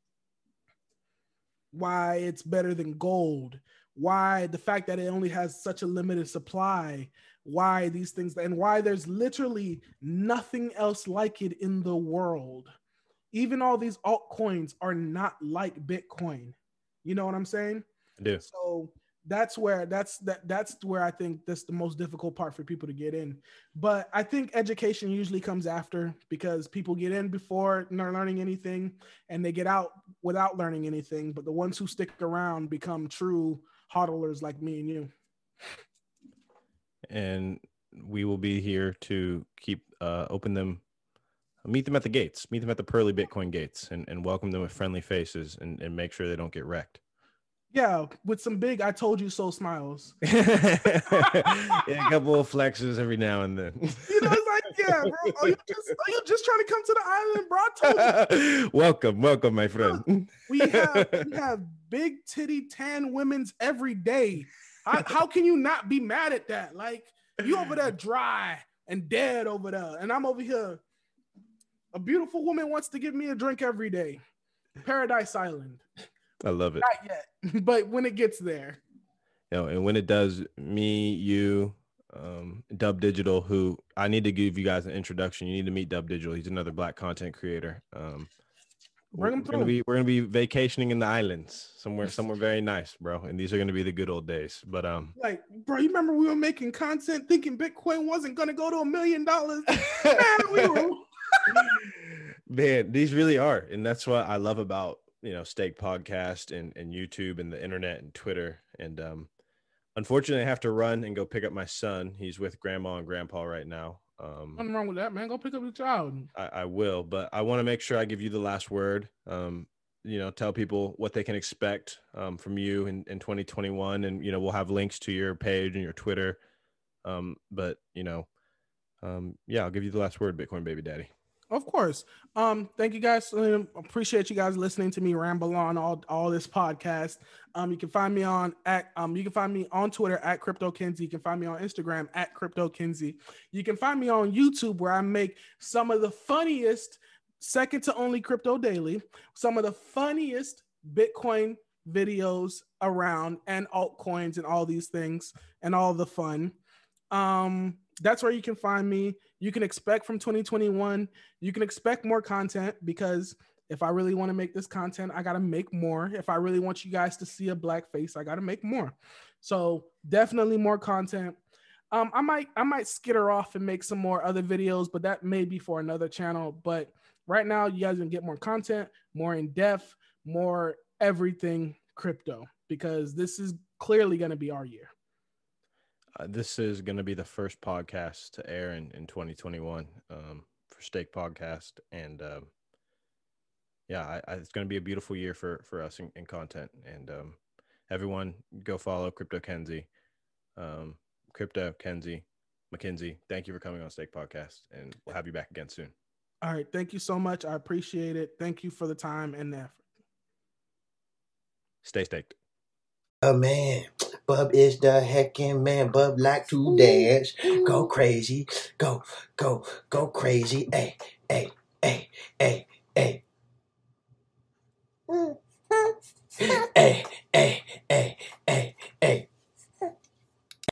why it's better than gold, why the fact that it only has such a limited supply, why these things, and why there's literally nothing else like it in the world. Even all these altcoins are not like Bitcoin. You know what I'm saying? I do. So that's where that's that that's where I think that's the most difficult part for people to get in. But I think education usually comes after, because people get in before not learning anything and they get out without learning anything. But the ones who stick around become true hodlers like me and you. And we will be here to keep uh, open them, meet them at the gates, meet them at the pearly Bitcoin gates, and, and welcome them with friendly faces and, and make sure they don't get wrecked. Yeah, with some big "I told you so" smiles. Yeah, a couple of flexes every now and then. You know, it's like, yeah, bro, are you just are you just trying to come to the island, bro? I told you. Welcome, welcome, my friend. We have we have big titty tan women's every day. How, how can you not be mad at that? Like, you over there dry and dead over there, and I'm over here. A beautiful woman wants to give me a drink every day. Paradise Island. I love it. Not yet, but when it gets there. You know, and when it does, me, you, um, Dub Digital, who I need to give you guys an introduction. You need to meet Dub Digital. He's another Black content creator. Um, Bring him we're gonna through. be we're gonna be vacationing in the islands somewhere, somewhere very nice, bro. And these are gonna be the good old days. But um, Like, bro, you remember we were making content thinking Bitcoin wasn't gonna go to a million dollars? Man, we were. Man, these really are, and that's what I love about, you know, Stake Podcast and, and YouTube and the internet and Twitter. And um, unfortunately, I have to run and go pick up my son. He's with grandma and grandpa right now. Um, Nothing wrong with that, man. Go pick up your child. I, I will, but I want to make sure I give you the last word. Um, you know, tell people what they can expect um, from you in, in twenty twenty-one, and you know, we'll have links to your page and your Twitter. Um, but you know, um, yeah, I'll give you the last word, Bitcoin Baby Daddy. Of course. Um, thank you guys. Um, appreciate you guys listening to me ramble on all, all this podcast. Um, you can find me on at um, you can find me on Twitter at Crypto Kinsey. You can find me on Instagram at Crypto Kinsey. You can find me on YouTube, where I make some of the funniest, second to only Crypto Daily, some of the funniest Bitcoin videos around, and altcoins and all these things and all the fun. Um, that's where you can find me. You can expect from twenty twenty-one, you can expect more content, because if I really want to make this content, I got to make more. If I really want you guys to see a black face, I got to make more. So definitely more content. Um, I might, I might skitter off and make some more other videos, but that may be for another channel. But right now, you guys can get more content, more in depth, more everything crypto, because this is clearly going to be our year. Uh, this is going to be the first podcast to air in, in twenty twenty-one um, for Stake Podcast. And um, yeah, I, I, it's going to be a beautiful year for, for us in, in content. And um, everyone go follow Crypto Kenzie, um, Crypto Kenzie, Mackenzie. Thank you for coming on Stake Podcast, and we'll have you back again soon. All right. Thank you so much. I appreciate it. Thank you for the time and the effort. Stay staked. Oh man, Bub is the heckin' man. Bub like to dance, go crazy, go, go, go crazy. Hey, hey, hey, hey, hey. Hey,